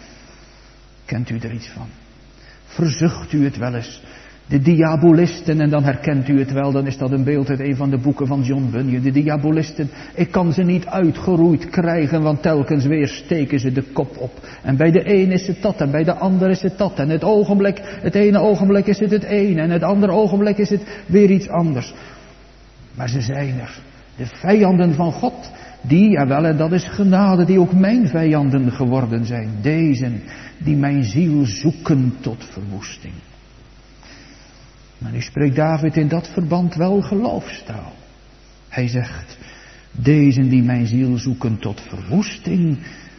Kent u er iets van? Verzucht u het wel eens? De diabolisten, en dan herkent u het wel, dan is dat een beeld uit een van de boeken van John Bunyan. De diabolisten, ik kan ze niet uitgeroeid krijgen, want telkens weer steken ze de kop op. En bij de een is het dat, en bij de ander is het dat. En het ene ogenblik is het ene, en het andere ogenblik is het weer iets anders. Maar ze zijn er. De vijanden van God, die, jawel, en dat is genade, die ook mijn vijanden geworden zijn. Deze, die mijn ziel zoeken tot verwoesting. Maar nu spreekt David in dat verband wel geloofstaal. Hij zegt, dezen die mijn ziel zoeken tot verwoesting,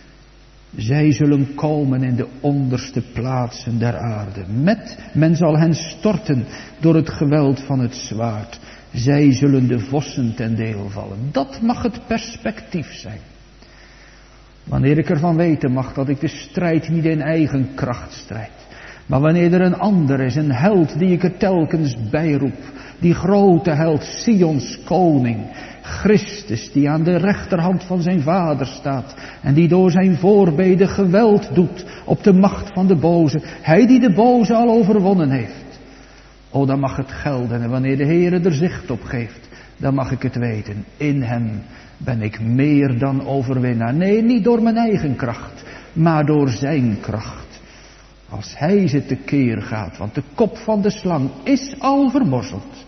zij zullen komen in de onderste plaatsen der aarde. Men zal hen storten door het geweld van het zwaard. Zij zullen de vossen ten deel vallen. Dat mag het perspectief zijn. Wanneer ik ervan weten mag dat ik de strijd niet in eigen kracht strijd. Maar wanneer er een ander is, een held die ik er telkens bij roep. Die grote held, Sions koning. Christus die aan de rechterhand van zijn vader staat. En die door zijn voorbeden geweld doet op de macht van de boze. Hij die de boze al overwonnen heeft. O, dan mag het gelden. En wanneer de Heere er zicht op geeft, dan mag ik het weten. In hem ben ik meer dan overwinnaar. Nee, niet door mijn eigen kracht, maar door zijn kracht. Als hij ze tekeer gaat, want de kop van de slang is al vermorzeld.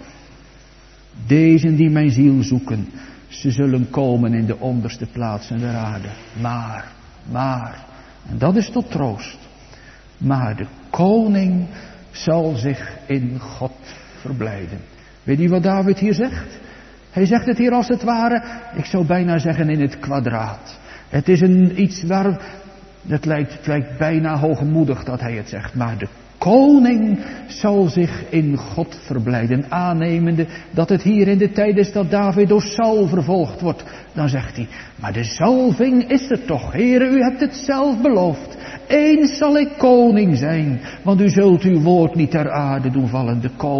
Dezen die mijn ziel zoeken, ze zullen komen in de onderste plaatsen der aarde. Maar, en dat is tot troost. Maar de koning zal zich in God verblijden. Weet je wat David hier zegt? Hij zegt het hier als het ware, ik zou bijna zeggen in het kwadraat. Het is iets waar, het lijkt bijna hoogmoedig dat hij het zegt. Maar de koning zal zich in God verblijden, aannemende dat het hier in de tijd is dat David door Saul vervolgd wordt. Dan zegt hij, maar de zalving is er toch, Heere, u hebt het zelf beloofd. Eens zal ik koning zijn, want u zult uw woord niet ter aarde doen vallen,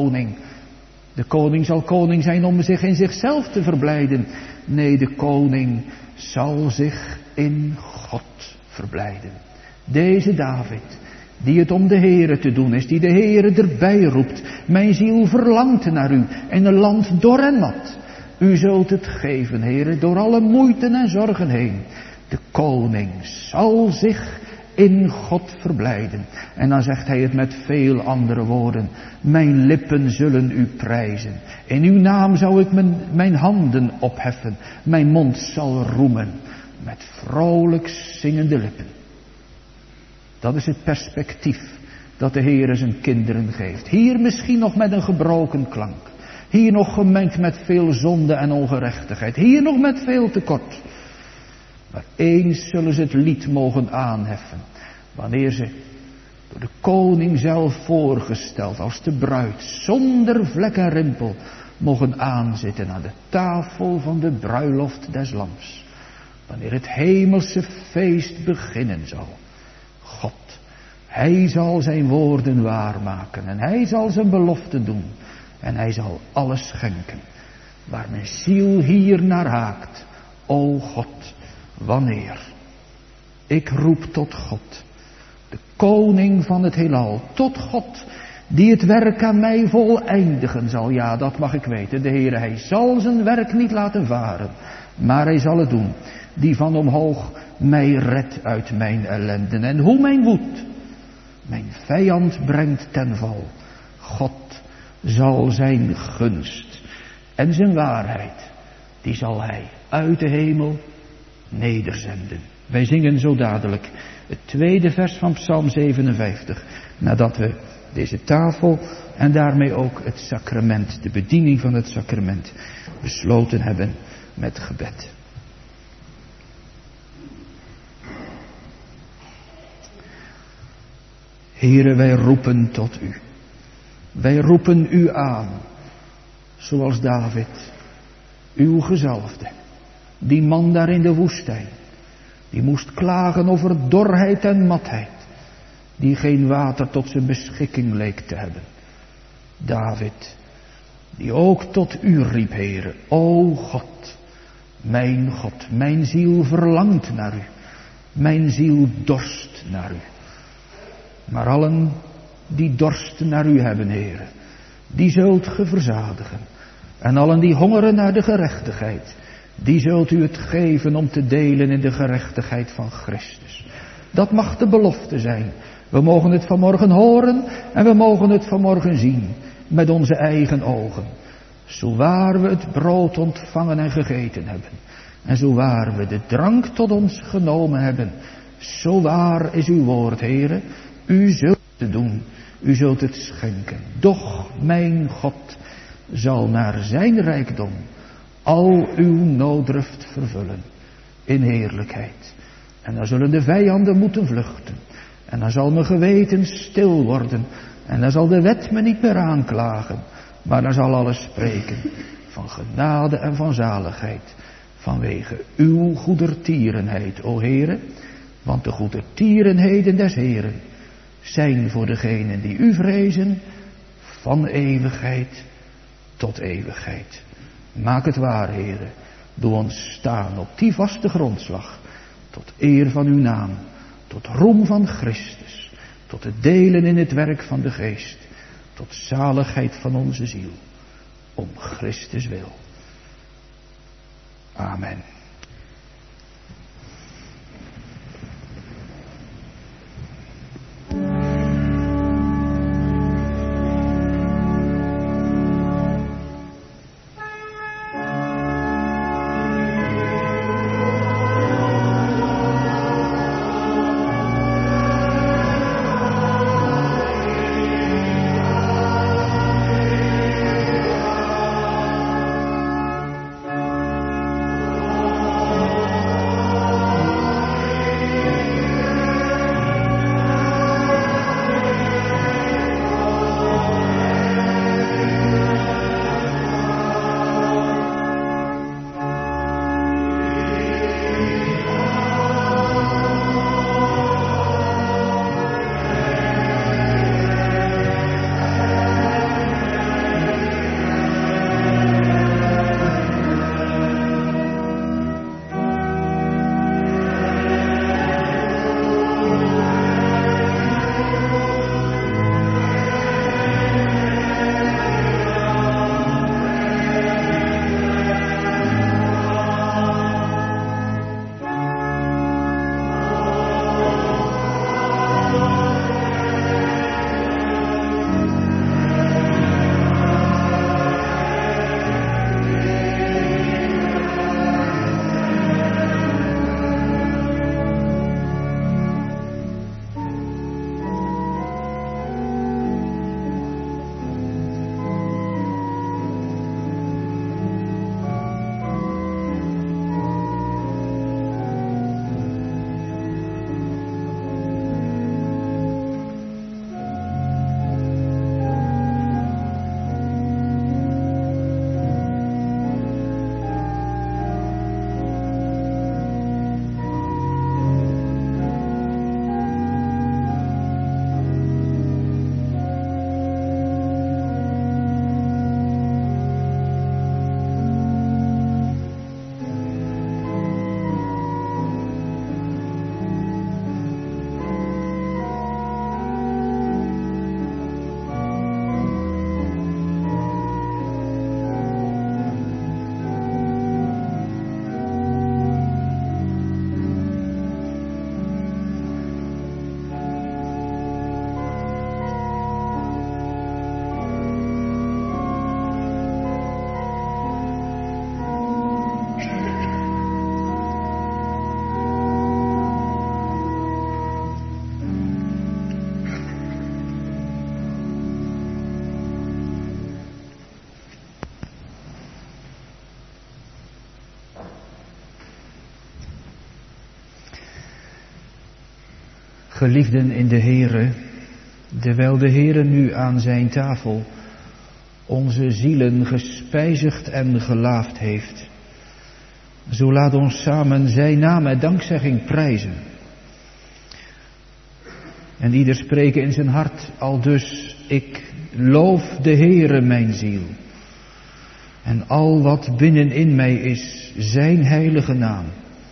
De koning zal koning zijn om zich in zichzelf te verblijden. Nee, de koning zal zich in God verblijden. Deze David, die het om de Heere te doen is, die de Heere erbij roept. Mijn ziel verlangt naar u en een land dor en nat. U zult het geven, Heere, door alle moeite en zorgen heen. De koning zal zich in God verblijden. En dan zegt hij het met veel andere woorden. Mijn lippen zullen u prijzen. In uw naam zou ik mijn handen opheffen. Mijn mond zal roemen. Met vrolijk zingende lippen. Dat is het perspectief dat de Heer zijn kinderen geeft. Hier misschien nog met een gebroken klank. Hier nog gemengd met veel zonde en ongerechtigheid. Hier nog met veel tekort. Maar eens zullen ze het lied mogen aanheffen. Wanneer ze door de koning zelf voorgesteld als de bruid zonder vlek en rimpel mogen aanzitten aan de tafel van de bruiloft des lams. Wanneer het hemelse feest beginnen zal. God, hij zal zijn woorden waarmaken en hij zal zijn belofte doen. En hij zal alles schenken waar mijn ziel hier naar haakt. O God, wanneer ik roep tot God, de koning van het heelal, tot God, die het werk aan mij voleindigen zal. Ja, dat mag ik weten. De Heere, hij zal zijn werk niet laten varen, maar hij zal het doen. Die van omhoog mij redt uit mijn ellenden. En hoe mijn woed mijn vijand brengt ten val. God zal zijn gunst en zijn waarheid, die zal hij uit de hemel nederzenden. Wij zingen zo dadelijk het tweede vers van Psalm 57. Nadat we deze tafel en daarmee ook het sacrament, de bediening van het sacrament, besloten hebben met gebed. Heere, wij roepen tot u. Wij roepen u aan, zoals David, uw gezalfde. Die man daar in de woestijn, die moest klagen over dorheid en matheid, die geen water tot zijn beschikking leek te hebben. David, die ook tot u riep, Heere, o God, mijn ziel verlangt naar u, mijn ziel dorst naar u. Maar allen die dorst naar u hebben, Heere, die zult ge verzadigen. En allen die hongeren naar de gerechtigheid, die zult u het geven om te delen in de gerechtigheid van Christus. Dat mag de belofte zijn. We mogen het vanmorgen horen en we mogen het vanmorgen zien met onze eigen ogen. Zowaar we het brood ontvangen en gegeten hebben. En zowaar we de drank tot ons genomen hebben. Zowaar is uw woord, Heere. U zult het doen. U zult het schenken. Doch mijn God zal naar zijn rijkdom al uw nooddruft vervullen in heerlijkheid. En dan zullen de vijanden moeten vluchten. En dan zal mijn geweten stil worden. En dan zal de wet me niet meer aanklagen. Maar dan zal alles spreken van genade en van zaligheid. Vanwege uw goedertierenheid, o Heere. Want de goedertierenheden des Heeren zijn voor degenen die u vrezen van eeuwigheid tot eeuwigheid. Maak het waar, Heere. Doe ons staan op die vaste grondslag. Tot eer van uw naam. Tot roem van Christus. Tot het delen in het werk van de Geest. Tot zaligheid van onze ziel. Om Christus wil. Amen. Geliefden in de Heere, terwijl de Heere nu aan zijn tafel onze zielen gespijzigd en gelaafd heeft, zo laat ons samen zijn naam met dankzegging prijzen. En ieder spreken in zijn hart aldus: ik loof de Heere mijn ziel. En al wat binnenin mij is, zijn heilige naam.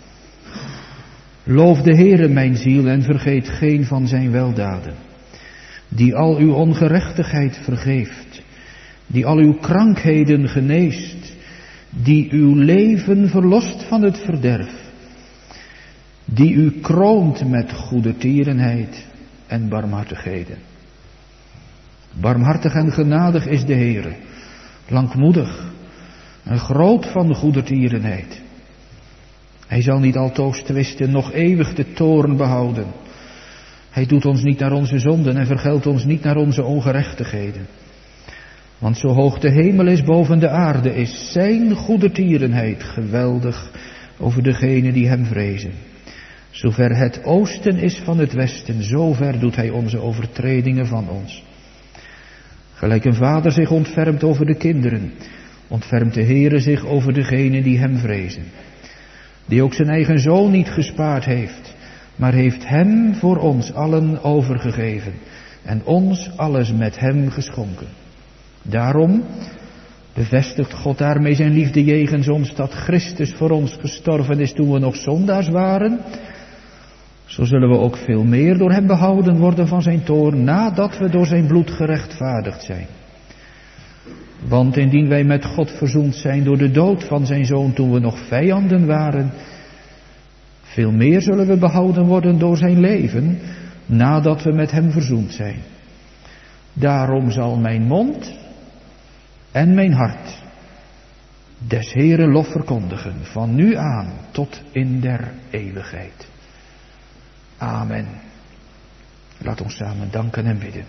Loof de Heere mijn ziel en vergeet geen van zijn weldaden. Die al uw ongerechtigheid vergeeft. Die al uw krankheden geneest. Die uw leven verlost van het verderf. Die u kroont met goedertierenheid en barmhartigheden. Barmhartig en genadig is de Heere. Langmoedig en groot van goedertierenheid. Hij zal niet altoos twisten, noch eeuwig de toorn behouden. Hij doet ons niet naar onze zonden en vergeldt ons niet naar onze ongerechtigheden. Want zo hoog de hemel is boven de aarde, is zijn goedertierenheid geweldig over degenen die hem vrezen. Zover het oosten is van het westen, zover doet hij onze overtredingen van ons. Gelijk een vader zich ontfermt over de kinderen, ontfermt de Heere zich over degenen die hem vrezen. Die ook zijn eigen zoon niet gespaard heeft, maar heeft hem voor ons allen overgegeven en ons alles met hem geschonken. Daarom bevestigt God daarmee zijn liefde jegens ons, dat Christus voor ons gestorven is toen we nog zondaars waren. Zo zullen we ook veel meer door hem behouden worden van zijn toorn, nadat we door zijn bloed gerechtvaardigd zijn. Want indien wij met God verzoend zijn door de dood van zijn zoon toen we nog vijanden waren, veel meer zullen we behouden worden door zijn leven, nadat we met hem verzoend zijn. Daarom zal mijn mond en mijn hart des Heeren lof verkondigen, van nu aan tot in der eeuwigheid. Amen. Laat ons samen danken en bidden.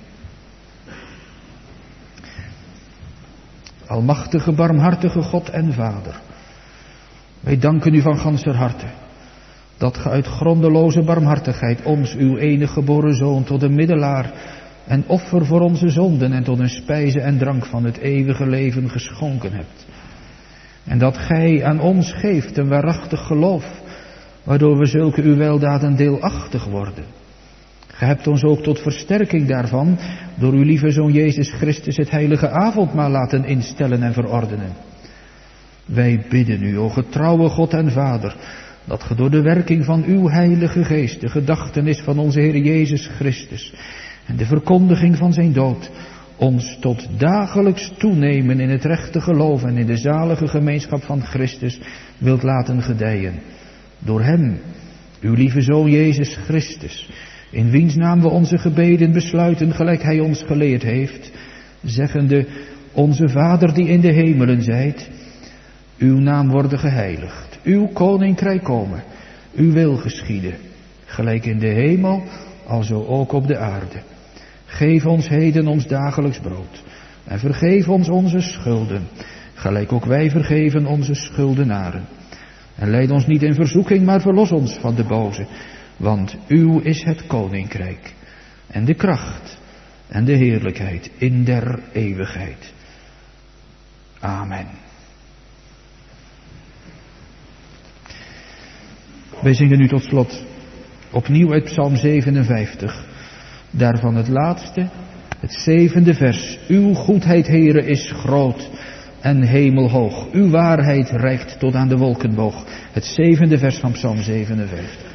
Almachtige, barmhartige God en Vader, wij danken u van ganser harte, dat ge uit grondeloze barmhartigheid ons, uw enige geboren Zoon, tot een middelaar en offer voor onze zonden en tot een spijze en drank van het eeuwige leven geschonken hebt. En dat gij aan ons geeft een waarachtig geloof, waardoor we zulke uw weldaden deelachtig worden. Ge hebt ons ook tot versterking daarvan door uw lieve Zoon Jezus Christus het heilige avondmaal laten instellen en verordenen. Wij bidden u, o getrouwe God en Vader, dat ge door de werking van uw heilige geest de gedachtenis van onze Heer Jezus Christus en de verkondiging van zijn dood ons tot dagelijks toenemen in het rechte geloof en in de zalige gemeenschap van Christus wilt laten gedijen. Door hem, uw lieve Zoon Jezus Christus, in wiens naam we onze gebeden besluiten gelijk hij ons geleerd heeft, zeggende: Onze Vader die in de hemelen zijt, uw naam worden geheiligd, uw koninkrijk komen, uw wil geschieden, gelijk in de hemel, alzo ook op de aarde. Geef ons heden ons dagelijks brood en vergeef ons onze schulden, gelijk ook wij vergeven onze schuldenaren. En leid ons niet in verzoeking, maar verlos ons van de boze. Want uw is het koninkrijk en de kracht en de heerlijkheid in der eeuwigheid. Amen. Wij zingen nu tot slot opnieuw uit Psalm 57. Daarvan het laatste, het 7e vers. Uw goedheid, Heere, is groot en hemelhoog. Uw waarheid reikt tot aan de wolkenboog. Het 7e vers van Psalm 57.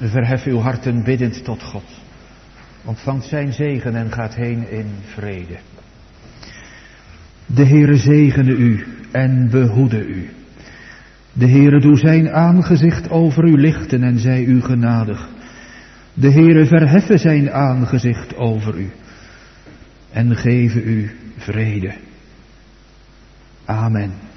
Verhef uw harten biddend tot God. Ontvangt zijn zegen en gaat heen in vrede. De Heere zegene u en behoede u. De Heere doe zijn aangezicht over u lichten en zij u genadig. De Heere verheffe zijn aangezicht over u en geven u vrede. Amen.